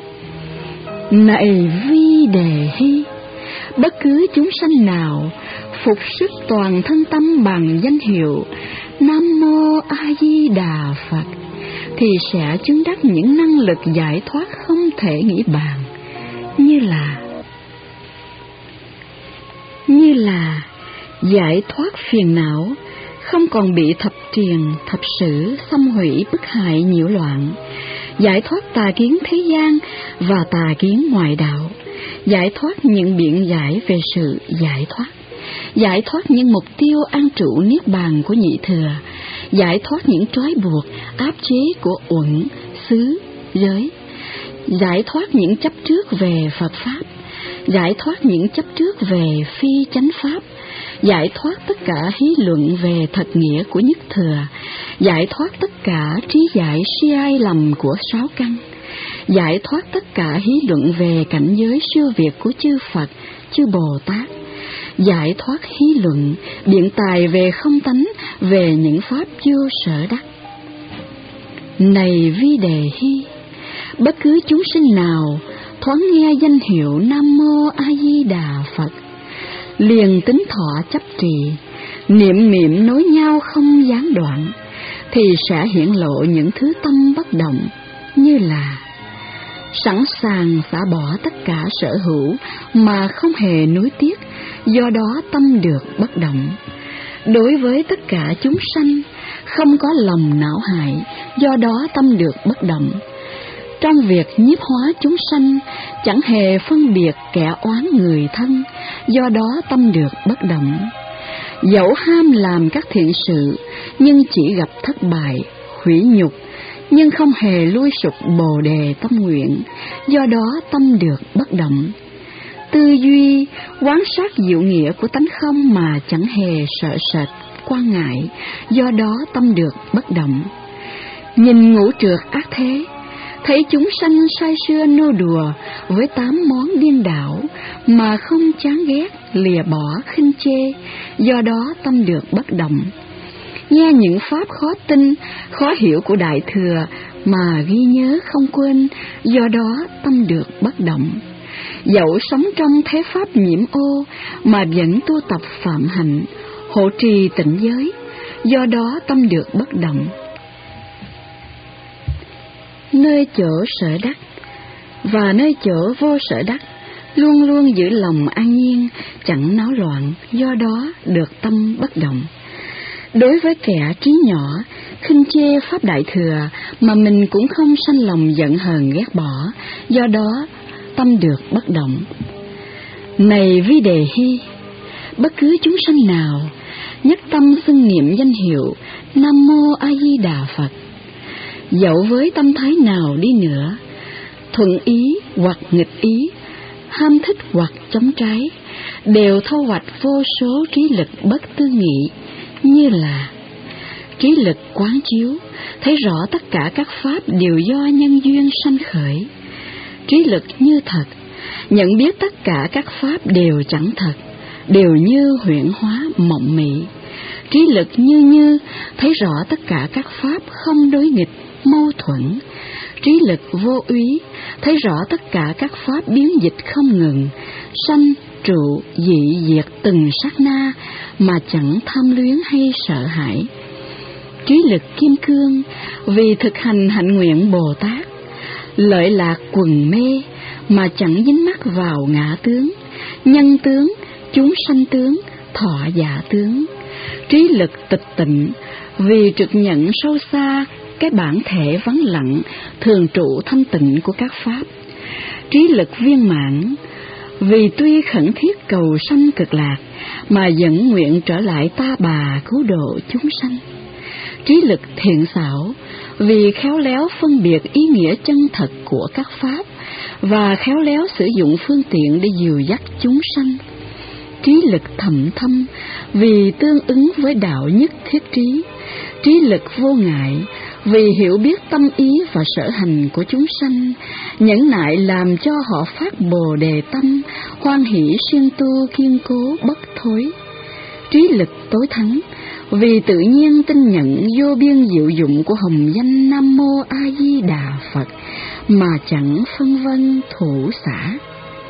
Này Vi Đề Hy, bất cứ chúng sanh nào phục sức toàn thân tâm bằng danh hiệu Nam Mô A Di Đà Phật thì sẽ chứng đắc những năng lực giải thoát không thể nghĩ bàn, như là giải thoát phiền não, không còn bị thập triền, thập sử xâm hủy bức hại nhiễu loạn, giải thoát tà kiến thế gian và tà kiến ngoại đạo, giải thoát những biện giải về sự giải thoát những mục tiêu an trụ niết bàn của nhị thừa, giải thoát những trói buộc áp chế của uẩn, xứ, giới, giải thoát những chấp trước về Phật pháp, giải thoát những chấp trước về phi chánh pháp, giải thoát tất cả hí luận về thật nghĩa của nhất thừa, giải thoát tất cả trí giải sai lầm của sáu căn, giải thoát tất cả hí luận về cảnh giới siêu việt của chư Phật, chư Bồ Tát, giải thoát hí luận biện tài về không tánh, về những pháp vô sở đắc. Này Vi Đề Hy, bất cứ chúng sinh nào thoáng nghe danh hiệu Nam Mô A Di Đà Phật, liền tính thọ chấp trì, niệm niệm nối nhau không gián đoạn, thì sẽ hiển lộ những thứ tâm bất động, như là sẵn sàng xả bỏ tất cả sở hữu mà không hề nuối tiếc, do đó tâm được bất động. Đối với tất cả chúng sanh, không có lòng não hại, do đó tâm được bất động. Trong việc nhiếp hóa chúng sanh, chẳng hề phân biệt kẻ oán người thân, do đó tâm được bất động. Dẫu ham làm các thiện sự, nhưng chỉ gặp thất bại, hủy nhục, nhưng không hề lui sụp bồ đề tâm nguyện, do đó tâm được bất động. Tư duy, quán sát diệu nghĩa của tánh không mà chẳng hề sợ sệt, quan ngại, do đó tâm được bất động. Nhìn ngũ trược ác thế, thấy chúng sanh say sưa nô đùa với 8 món điên đảo mà không chán ghét, lìa bỏ, khinh chê, do đó tâm được bất động. Nghe những pháp khó tin, khó hiểu của Đại Thừa mà ghi nhớ không quên, do đó tâm được bất động. Dẫu sống trong thế pháp nhiễm ô mà vẫn tu tập phạm hạnh, hộ trì tịnh giới, do đó tâm được bất động. Nơi chỗ sở đắc và nơi chỗ vô sở đắc, luôn luôn giữ lòng an nhiên, chẳng náo loạn, do đó được tâm bất động. Đối với kẻ trí nhỏ, khinh chê pháp Đại Thừa mà mình cũng không sanh lòng giận hờn ghét bỏ, do đó tâm được bất động. Này Vi Đề Hy, bất cứ chúng sanh nào nhất tâm xưng niệm danh hiệu Nam Mô A Di Đà Phật, dẫu với tâm thái nào đi nữa, thuận ý hoặc nghịch ý, ham thích hoặc chống trái, đều thâu hoạch vô số trí lực bất tư nghị, như là trí lực quán chiếu, thấy rõ tất cả các pháp đều do nhân duyên sanh khởi. Trí lực như thật, nhận biết tất cả các pháp đều chẳng thật, đều như huyễn hóa mộng mị. Trí lực như thấy rõ tất cả các pháp không đối nghịch, mâu thuẫn. Trí lực vô úy, thấy rõ tất cả các pháp biến dịch không ngừng, sanh, trụ, dị, diệt từng sát na mà chẳng tham luyến hay sợ hãi. Trí lực kim cương, vì thực hành hạnh nguyện Bồ Tát, lợi lạc quần mê mà chẳng dính mắc vào ngã tướng, nhân tướng, chúng sanh tướng, thọ giả tướng. Trí lực tịch tịnh, vì trực nhận sâu xa cái bản thể vắng lặng, thường trụ thanh tịnh của các pháp. Trí lực viên mãn, vì tuy khẩn thiết cầu sanh cực lạc mà vẫn nguyện trở lại ta bà cứu độ chúng sanh. Trí lực thiện xảo, vì khéo léo phân biệt ý nghĩa chân thật của các pháp và khéo léo sử dụng phương tiện để dìu dắt chúng sanh. Trí lực thầm thâm, vì tương ứng với đạo nhất thiết trí. Trí lực vô ngại, vì hiểu biết tâm ý và sở hành của chúng sanh, nhẫn nại làm cho họ phát bồ đề tâm, hoan hỷ siêng tu kiên cố bất thối. Trí lực tối thắng, vì tự nhiên tin nhận vô biên diệu dụng của hồng danh Nam Mô A Di Đà Phật mà chẳng phân vân thủ xả.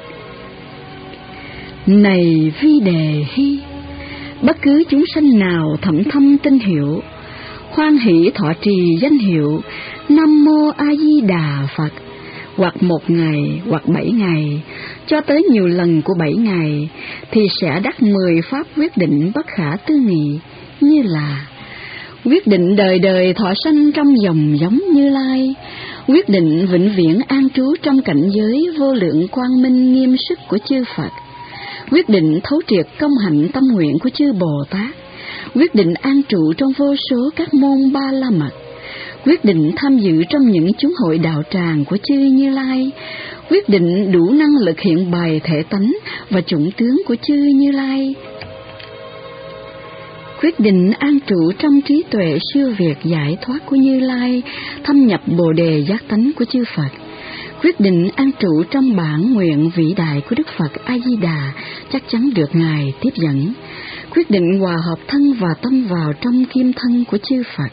Này Vi Đề Hy, bất cứ chúng sanh nào thậm thâm tin hiểu, hoan hỷ thọ trì danh hiệu Nam Mô A Di Đà Phật, hoặc 1 ngày, hoặc 7 ngày, cho tới nhiều lần của 7 ngày, thì sẽ đắc 10 pháp quyết định bất khả tư nghị, như là quyết định đời đời thọ sanh trong dòng giống Như Lai, quyết định vĩnh viễn an trú trong cảnh giới vô lượng quang minh nghiêm sức của chư Phật, quyết định thấu triệt công hạnh tâm nguyện của chư Bồ Tát, quyết định an trụ trong vô số các môn Ba La Mật, quyết định tham dự trong những chúng hội đạo tràng của chư Như Lai, quyết định đủ năng lực hiện bày thể tánh và chủng tướng của chư Như Lai, quyết định an trụ trong trí tuệ siêu việt giải thoát của Như Lai, thâm nhập bồ đề giác tánh của chư Phật, quyết định an trụ trong bản nguyện vĩ đại của Đức Phật A Di Đà chắc chắn được Ngài tiếp dẫn, quyết định hòa hợp thân và tâm vào trong kim thân của chư Phật,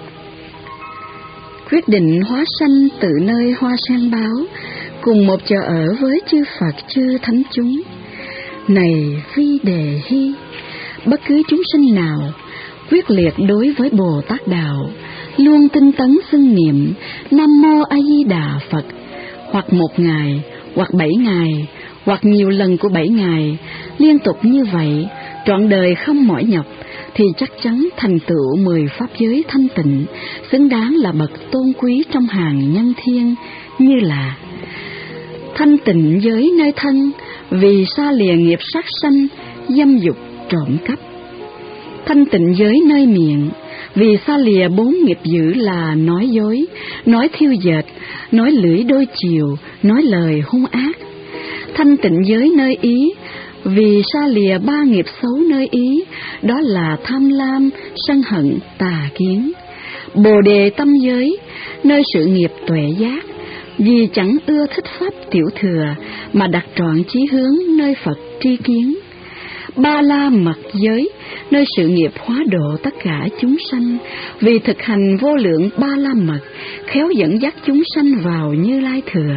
quyết định hóa sanh tự nơi hoa sen báo, cùng một chỗ ở với chư Phật chư thánh chúng. Này Vi Đề Hy, bất cứ chúng sinh nào quyết liệt đối với Bồ Tát Đạo, luôn tinh tấn xưng niệm Nam Mô A Di Đà Phật, hoặc 1 ngày, hoặc 7 ngày, hoặc nhiều lần của 7 ngày, liên tục như vậy, trọn đời không mỏi nhọc, thì chắc chắn thành tựu 10 pháp giới thanh tịnh, xứng đáng là bậc tôn quý trong hàng nhân thiên, như là thanh tịnh giới nơi thân, vì xa lìa nghiệp sát sanh, dâm dục, trộm cắp; thanh tịnh giới nơi miệng, vì xa lìa 4 nghiệp dữ là nói dối, nói thiêu dệt, nói lưỡi đôi chiều, nói lời hung ác; thanh tịnh giới nơi ý, vì xa lìa 3 nghiệp xấu nơi ý, đó là tham lam, sân hận, tà kiến; bồ đề tâm giới, nơi sự nghiệp tuệ giác, vì chẳng ưa thích pháp tiểu thừa, mà đặt trọn chí hướng nơi Phật tri kiến; Ba La Mật giới, nơi sự nghiệp hóa độ tất cả chúng sanh, vì thực hành vô lượng Ba La Mật, khéo dẫn dắt chúng sanh vào Như Lai thừa;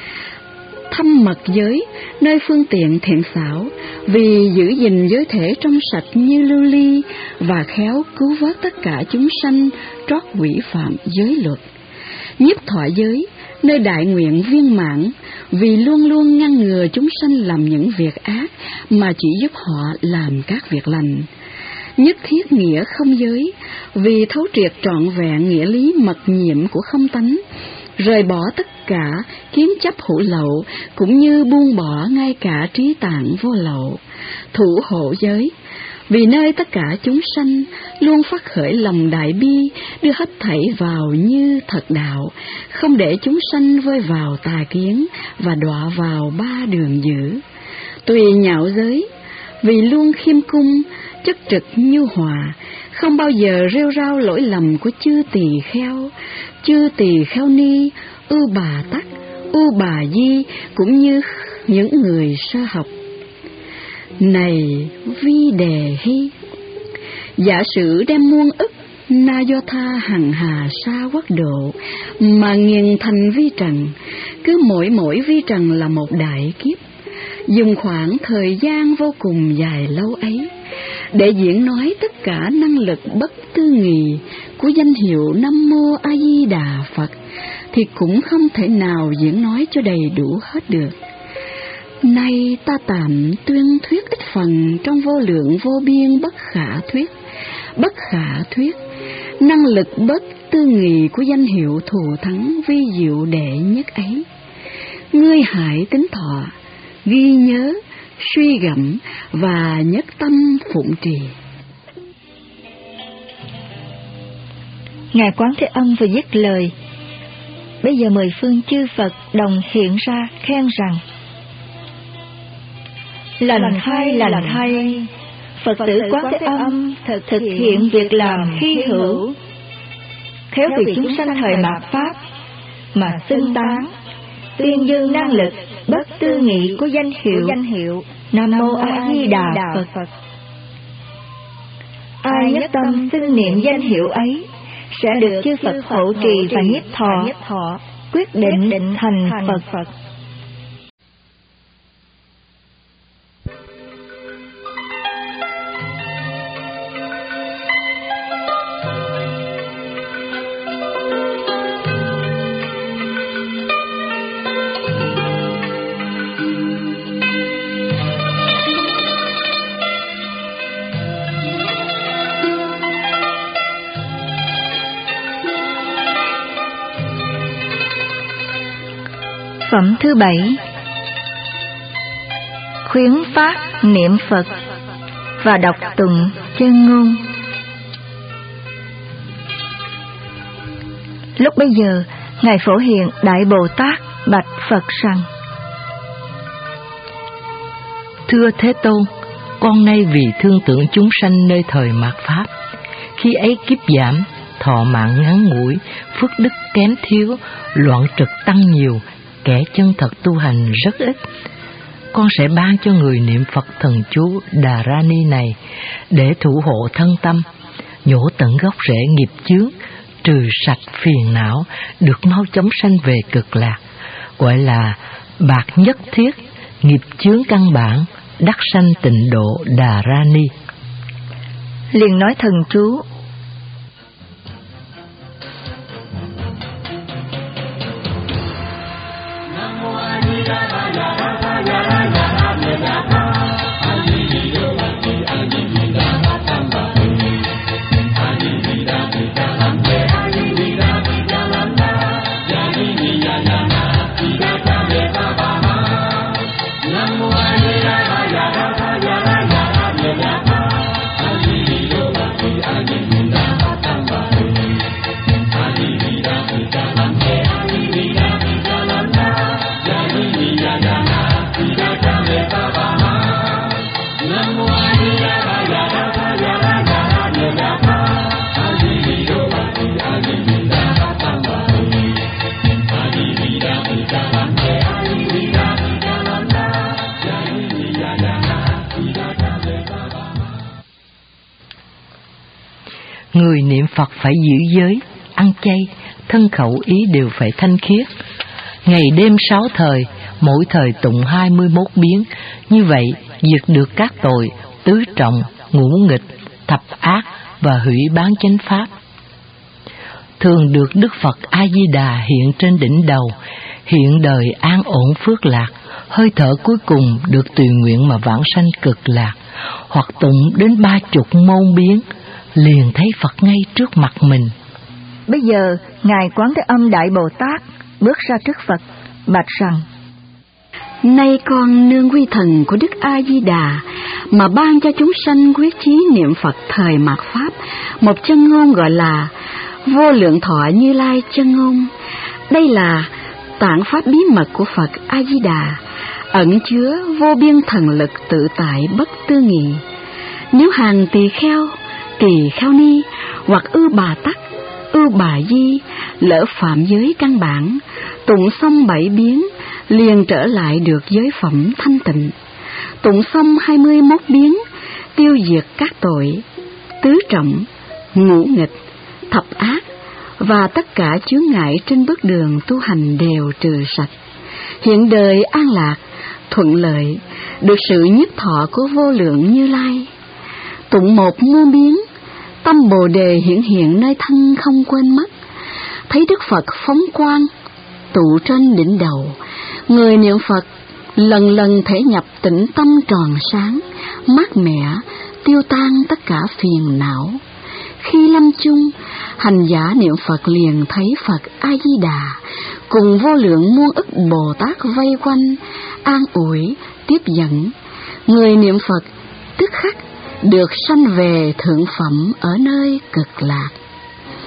Thâm Mật giới, nơi phương tiện thiện xảo, vì giữ gìn giới thể trong sạch như lưu ly, và khéo cứu vớt tất cả chúng sanh trót quỷ phạm giới luật; Nhiếp Thọ giới, nơi đại nguyện viên mãn, vì luôn luôn ngăn ngừa chúng sanh làm những việc ác, mà chỉ giúp họ làm các việc lành; Nhất Thiết nghĩa không giới, vì thấu triệt trọn vẹn nghĩa lý mật nhiệm của không tánh, rời bỏ tất cả kiến chấp hữu lậu, cũng như buông bỏ ngay cả trí tạng vô lậu; Thủ hộ giới, vì nơi tất cả chúng sanh luôn phát khởi lòng đại bi, đưa hết thảy vào như thật đạo, không để chúng sanh vơi vào tà kiến và đọa vào 3 đường dữ; Tùy nhạo giới, vì luôn khiêm cung, chất trực nhu hòa, không bao giờ rêu rao lỗi lầm của chư tỳ kheo ni, ưu bà tắc, ưu bà di, cũng như những người sơ học. Này Vi Đề Hy, giả sử đem muôn ức na do tha hằng hà sa quốc độ mà nghiền thành vi trần, cứ mỗi vi trần là một đại kiếp, dùng khoảng thời gian vô cùng dài lâu ấy để diễn nói tất cả năng lực bất tư nghì của danh hiệu Nam Mô A Di Đà Phật, thì cũng không thể nào diễn nói cho đầy đủ hết được. Nay ta tạm tuyên thuyết ít phần trong vô lượng vô biên bất khả thuyết, năng lực bất tư nghì của danh hiệu thù thắng vi diệu đệ nhất ấy. Ngươi hãy tính thọ, ghi nhớ, suy gẫm và nhất tâm phụng trì. Ngài Quán Thế Âm vừa dứt lời, bây giờ 10 phương chư Phật đồng hiện ra khen rằng: lành thay, Phật tử Quán Thế Âm thực hiện việc làm hy hữu, khéo vì chúng sanh thời mạt pháp mà xưng tán, tuyên dương năng lực bất tư nghị của danh hiệu Nam Mô A Di Đà Phật. Ai nhất tâm xưng niệm danh hiệu ấy sẽ được chư Phật hộ trì và nhiếp thọ, quyết định thành Phật. Phẩm thứ 7. Khuyến phát niệm Phật và đọc tụng chân ngôn. Lúc bấy giờ, Ngài Phổ Hiền Đại Bồ Tát bạch Phật rằng: Thưa Thế Tôn, con nay vì thương tưởng chúng sanh nơi thời mạt pháp, khi ấy kiếp giảm, thọ mạng ngắn ngủi, phước đức kém thiếu, loạn trực tăng nhiều, kẻ chân thật tu hành rất ít. Con sẽ ban cho người niệm Phật thần chú Đà Ra Ni này để thủ hộ thân tâm, nhổ tận gốc rễ nghiệp chướng, trừ sạch phiền não, được mau chóng sanh về cực lạc, gọi là bạc nhất thiết, nghiệp chướng căn bản, đắc sanh tịnh độ Đà Ra Ni. Liền nói thần chú: Người niệm Phật phải giữ giới, ăn chay, thân khẩu ý đều phải thanh khiết. Ngày đêm 6 thời, mỗi thời tụng 21 biến, như vậy diệt được các tội tứ trọng, ngũ nghịch, thập ác và hủy bán chánh pháp. Thường được Đức Phật A Di Đà hiện trên đỉnh đầu, hiện đời an ổn phước lạc, hơi thở cuối cùng được tùy nguyện mà vãng sanh cực lạc, hoặc tụng đến 30 môn biến, liền thấy Phật ngay trước mặt mình. Bây giờ Ngài Quán Thế Âm Đại Bồ Tát bước ra trước Phật bạch rằng: Nay con nương quy thần của Đức A Di Đà mà ban cho chúng sanh quyết chí niệm Phật thời mạt pháp, một chân ngôn gọi là Vô Lượng Thọ Như Lai chân ngôn. Đây là tạng pháp bí mật của Phật A Di Đà, ẩn chứa vô biên thần lực tự tại bất tư nghị. Nếu hàng tỳ kheo ni hoặc ư bà tắc, ư bà di lỡ phạm giới căn bản, tụng xong 7 biến liền trở lại được giới phẩm thanh tịnh. Tụng xong 21 biến tiêu diệt các tội tứ trọng, ngũ nghịch, thập ác và tất cả chướng ngại trên bước đường tu hành đều trừ sạch. Hiện đời an lạc, thuận lợi, được sự nhiếp thọ của Vô Lượng Như Lai. Tụng một môn biến, tâm Bồ Đề hiện nơi thân không quên mất. Thấy Đức Phật phóng quang tụ trên đỉnh đầu, người niệm Phật lần lần thể nhập tĩnh tâm tròn sáng, mát mẻ, tiêu tan tất cả phiền não. Khi lâm chung, hành giả niệm Phật liền thấy Phật A Di Đà cùng vô lượng muôn ức Bồ Tát vây quanh, an ủi, tiếp dẫn. Người niệm Phật tức khắc được sanh về thượng phẩm ở nơi cực lạc.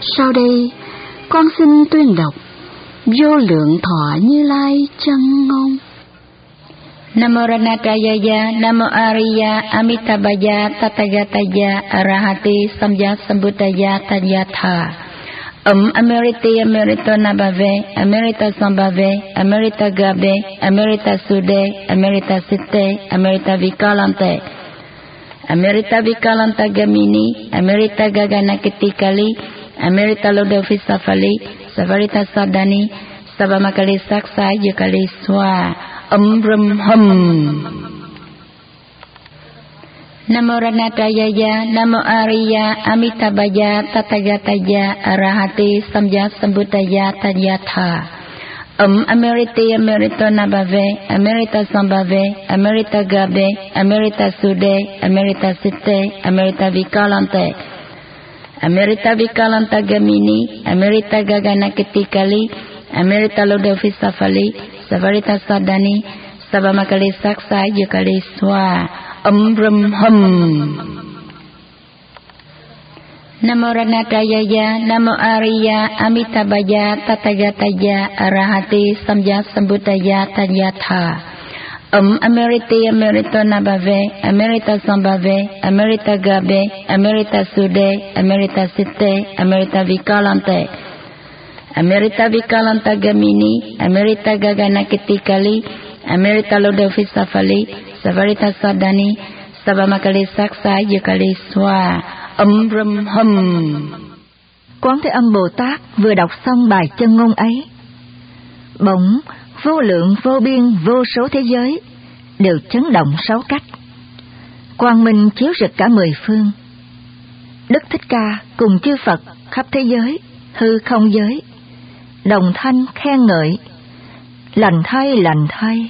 Sau đây, con xin tuyên đọc Vô Lượng Thọ Như Lai chân ngôn. Namo Ranatayaya, Namo Ariya, Amitabhaya, Tathagataya, Arahati, Samya Sambuddhaya, Tanyatha. Ameriti, Amerito Nabhave, Amerita Sambhave, Amerita Gabe, Amerita Sude, Amerita Sitte, Amerita Vikalante. Amerita Vikalanta Gamini, Amerita Gagana Kitikali, Amerita Lodofisafali, Savarita Sadani, Sabamakali Saksa, Yukali Swa. Rum hum. Namo Ranatayaya, Namo Ariya, Amitabhaya, Tathagataya, Arahati, Samya Sambuddhaya, Tanyatha. Ameriti, Amerito Nabhave, Amerita Sambhave, Amerita Gabe, Amerita Sude, Amerita Sitte, Amerita Vikalante. Amerita Vikalanta Gamini, Amerita Gagana Kitikali, Amerita Lodofisafali, Savarita Sadani, Sabamakali Saksa, Yukali Swa. Rum hum. Namo Ranatayaya, Namo Ariya, Amitabhaya, Tathagataya, Arahati, Samya Sambuddhaya, Tanyatha. Ameriti, Amerito Nabhave, Amerita Sambhave, Amerita Gabe, Amerita Sude, Amerita Sitte, Amerita Vikalante. Amerita Vikalanta Gamini, Amerita Gagana Kitikali, Amerita Lodofisafali, Savarita Sadani, Sabamakali Saksa, Yukali Swa. Rum hum. Quán Thế Âm Bồ Tát vừa đọc xong bài chân ngôn ấy, bỗng vô lượng vô biên vô số thế giới đều chấn động 6 cách. Quang minh chiếu rực cả 10 phương. Đức Thích Ca cùng chư Phật khắp thế giới, hư không giới, đồng thanh khen ngợi: lành thay, lành thay.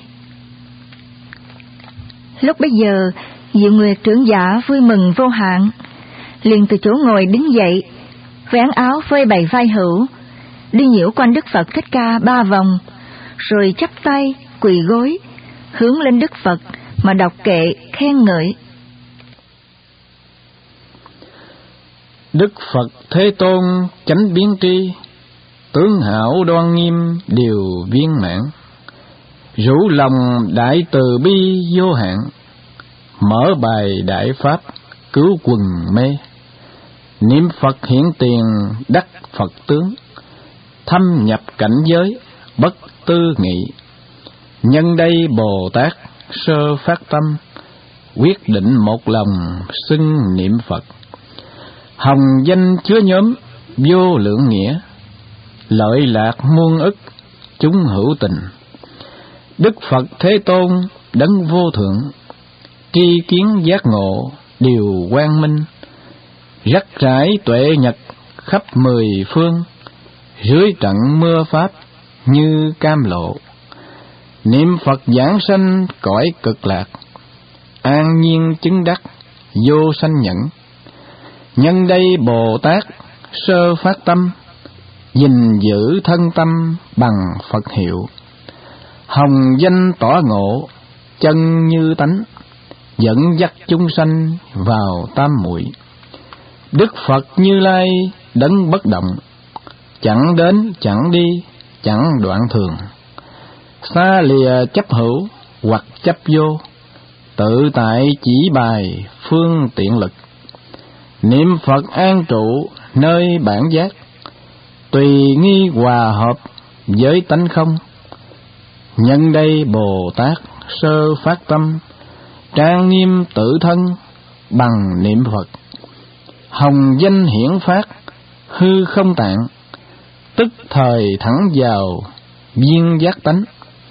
Lúc bấy giờ, Diệu Nguyệt trưởng giả vui mừng vô hạn, liền từ chỗ ngồi đứng dậy, vén áo phơi bày vai hữu, đi nhiễu quanh Đức Phật Thích Ca 3 vòng, rồi chắp tay quỳ gối hướng lên Đức Phật mà đọc kệ khen ngợi: Đức Phật Thế Tôn chánh biến tri, tướng hảo đoan nghiêm điều viên mãn, rủ lòng đại từ bi vô hạn, mở bài đại pháp cứu quần mê. Niệm Phật hiển tiền đắc Phật tướng, thâm nhập cảnh giới bất tư nghị. Nhân đây Bồ Tát sơ phát tâm, quyết định một lòng xưng niệm Phật. Hồng danh chứa nhóm vô lượng nghĩa, lợi lạc muôn ức chúng hữu tình. Đức Phật Thế Tôn đấng vô thượng, tri kiến giác ngộ điều quang minh. Rắc rải tuệ nhật khắp 10 phương, dưới trận mưa pháp như cam lộ. Niệm Phật giảng sanh cõi cực lạc, an nhiên chứng đắc vô sanh nhẫn. Nhân đây Bồ Tát sơ phát tâm, gìn giữ thân tâm bằng Phật hiệu. Hồng danh tỏ ngộ chân như tánh, dẫn dắt chúng sanh vào tam muội. Đức Phật Như Lai đấng bất động, chẳng đến chẳng đi chẳng đoạn thường. Xa lìa chấp hữu hoặc chấp vô, tự tại chỉ bài phương tiện lực. Niệm Phật an trụ nơi bản giác, tùy nghi hòa hợp với tánh không. Nhân đây Bồ Tát sơ phát tâm, trang nghiêm tự thân bằng niệm Phật. Hồng danh hiển phát hư không tạng, tức thời thẳng vào viên giác tánh.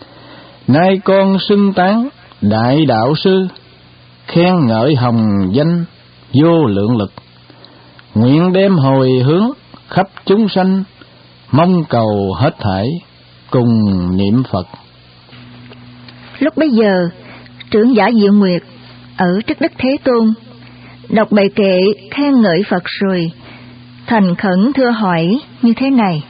Nay con xưng tán đại đạo sư, khen ngợi hồng danh vô lượng lực. Nguyện đem hồi hướng khắp chúng sanh, mong cầu hết thảy cùng niệm Phật. Lúc bấy giờ, trưởng giả Diệu Nguyệt ở trước Đức Thế Tôn đọc bài kệ khen ngợi Phật rồi thành khẩn thưa hỏi như thế này: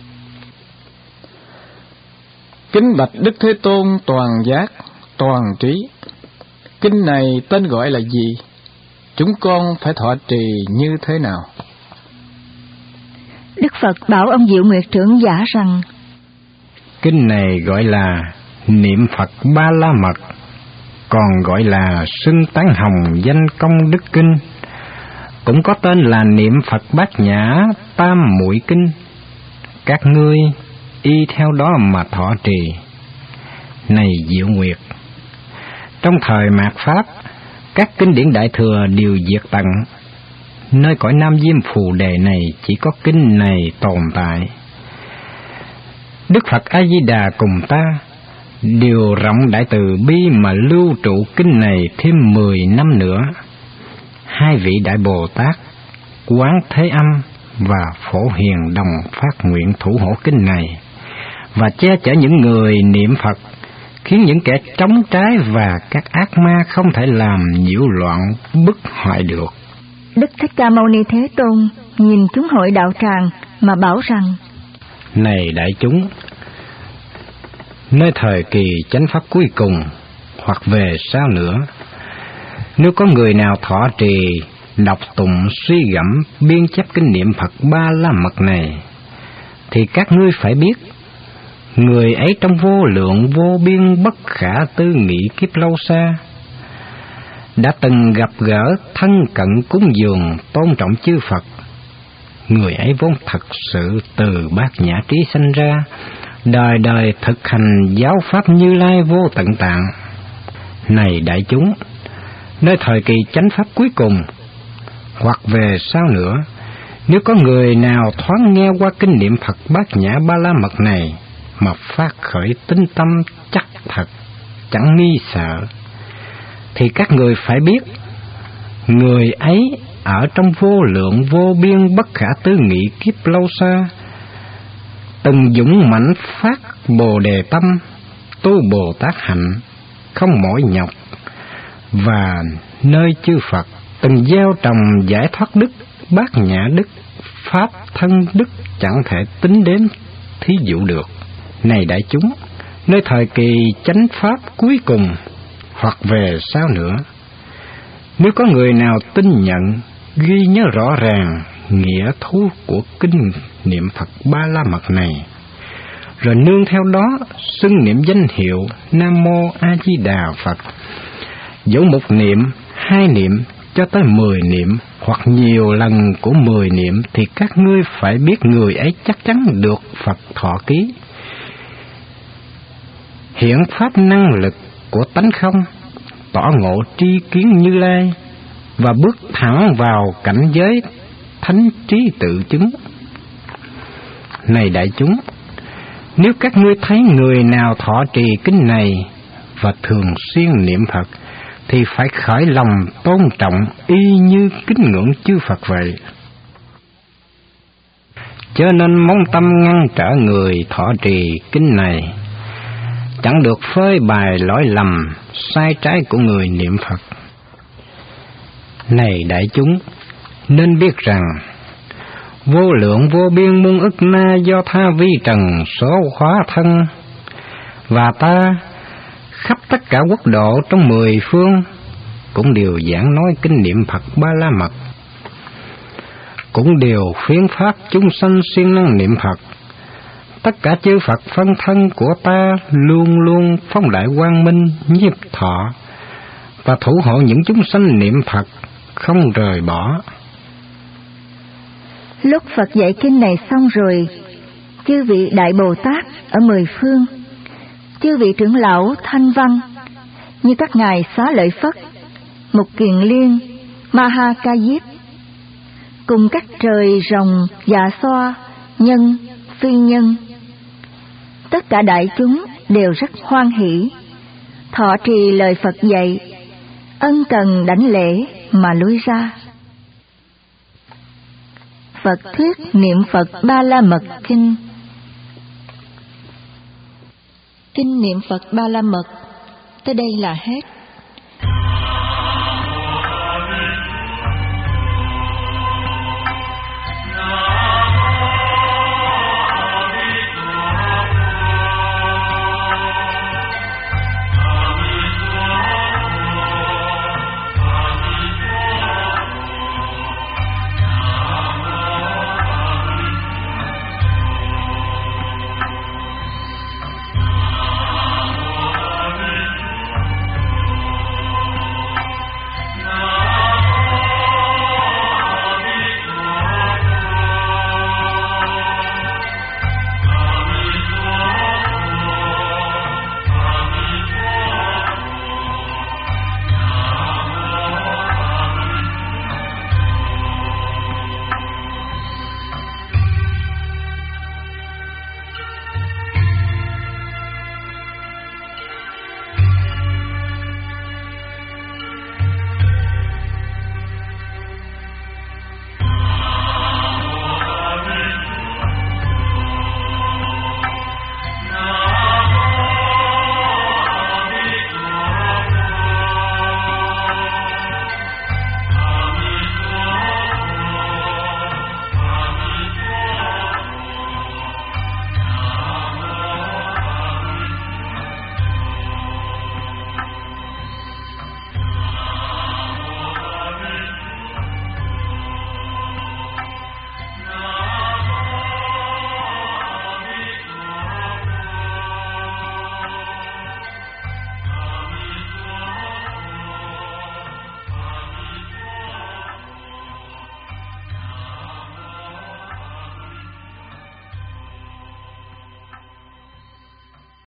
Kính bạch Đức Thế Tôn toàn giác, toàn trí. Kinh này tên gọi là gì? Chúng con phải thọ trì như thế nào? Đức Phật bảo ông Diệu Nguyệt trưởng giả rằng: Kinh này gọi là Niệm Phật Ba La Mật, còn gọi là xưng tán hồng danh công đức kinh, cũng có tên là Niệm Phật Bát Nhã Tam Muội Kinh. Các ngươi y theo đó mà thọ trì. Này Diệu Nguyệt, trong thời mạt Pháp, các kinh điển Đại Thừa đều diệt tận. Nơi cõi Nam Diêm Phù Đề này chỉ có kinh này tồn tại. Đức Phật A Di Đà cùng ta điều rộng đại từ bi mà lưu trụ kinh này thêm 10 năm nữa. Hai vị Đại Bồ Tát Quán Thế Âm và Phổ Hiền đồng phát nguyện thủ hộ kinh này và che chở những người niệm Phật, khiến những kẻ trống trái và các ác ma không thể làm nhiễu loạn bức hoại được. Đức Thích Ca Mâu Ni Thế Tôn nhìn chúng hội đạo tràng mà bảo rằng: Này đại chúng, nơi thời kỳ chánh pháp cuối cùng hoặc về sau nữa, nếu có người nào thọ trì, đọc tụng, suy gẫm, biên chép kinh niệm Phật Ba La Mật này, thì các ngươi phải biết, người ấy trong vô lượng vô biên bất khả tư nghị kiếp lâu xa, đã từng gặp gỡ, thân cận, cúng dường, tôn trọng chư Phật. Người ấy vốn thật sự từ bát nhã trí sanh ra, đời đời thực hành giáo pháp Như Lai vô tận tạng. Này đại chúng, nơi thời kỳ chánh pháp cuối cùng hoặc về sau nữa, nếu có người nào thoáng nghe qua kinh niệm Phật Bát Nhã Ba La Mật này mà phát khởi tín tâm chắc thật, chẳng nghi sợ, thì các người phải biết, người ấy ở trong vô lượng vô biên bất khả tư nghị kiếp lâu xa, từng dũng mãnh phát Bồ Đề tâm, tu Bồ Tát hạnh, không mỏi nhọc, và nơi chư Phật từng gieo trồng giải thoát đức, bát nhã đức, pháp thân đức chẳng thể tính đến thí dụ được. Này đại chúng, nơi thời kỳ chánh pháp cuối cùng hoặc về sau nữa, nếu có người nào tin nhận, ghi nhớ rõ ràng nghĩa thú của kinh niệm Phật Ba La Mật này, rồi nương theo đó xưng niệm danh hiệu Nam Mô A Di Đà Phật, dẫu một niệm, hai niệm cho tới 10 niệm hoặc nhiều lần của 10 niệm, thì các ngươi phải biết người ấy chắc chắn được Phật thọ ký, hiện pháp năng lực của tánh không, tỏ ngộ tri kiến Như Lai và bước thẳng vào cảnh giới thánh trí tự chứng. Này đại chúng, nếu các ngươi thấy người nào thọ trì kinh này và thường xuyên niệm Phật, thì phải khởi lòng tôn trọng y như kính ngưỡng chư Phật vậy. Cho nên mong tâm ngăn trở người thọ trì kinh này, chẳng được phơi bày lỗi lầm sai trái của người niệm Phật. Này đại chúng, nên biết rằng vô lượng vô biên muôn ức na do tha vi trần số hóa thân, và ta khắp tất cả quốc độ trong 10 phương cũng đều giảng nói kinh niệm Phật Ba La Mật, cũng đều khuyến pháp chúng sanh siêng năng niệm Phật. Tất cả chư Phật phân thân của ta luôn luôn phong đại quang minh nhiếp thọ và thủ hộ những chúng sanh niệm Phật không rời bỏ. Lúc Phật dạy kinh này xong rồi, chư vị Đại Bồ Tát ở 10 phương, chư vị trưởng lão thanh văn như các ngài Xá Lợi Phất, Mục Kiền Liên, Ma Ha Ca Diếp, cùng các trời rồng, dạ xoa, nhân, phi nhân, tất cả đại chúng đều rất hoan hỷ, thọ trì lời Phật dạy, ân cần đảnh lễ mà lui ra. Phật thuyết niệm Phật Ba La Mật kinh. Kinh niệm Phật Ba La Mật tới đây là hết.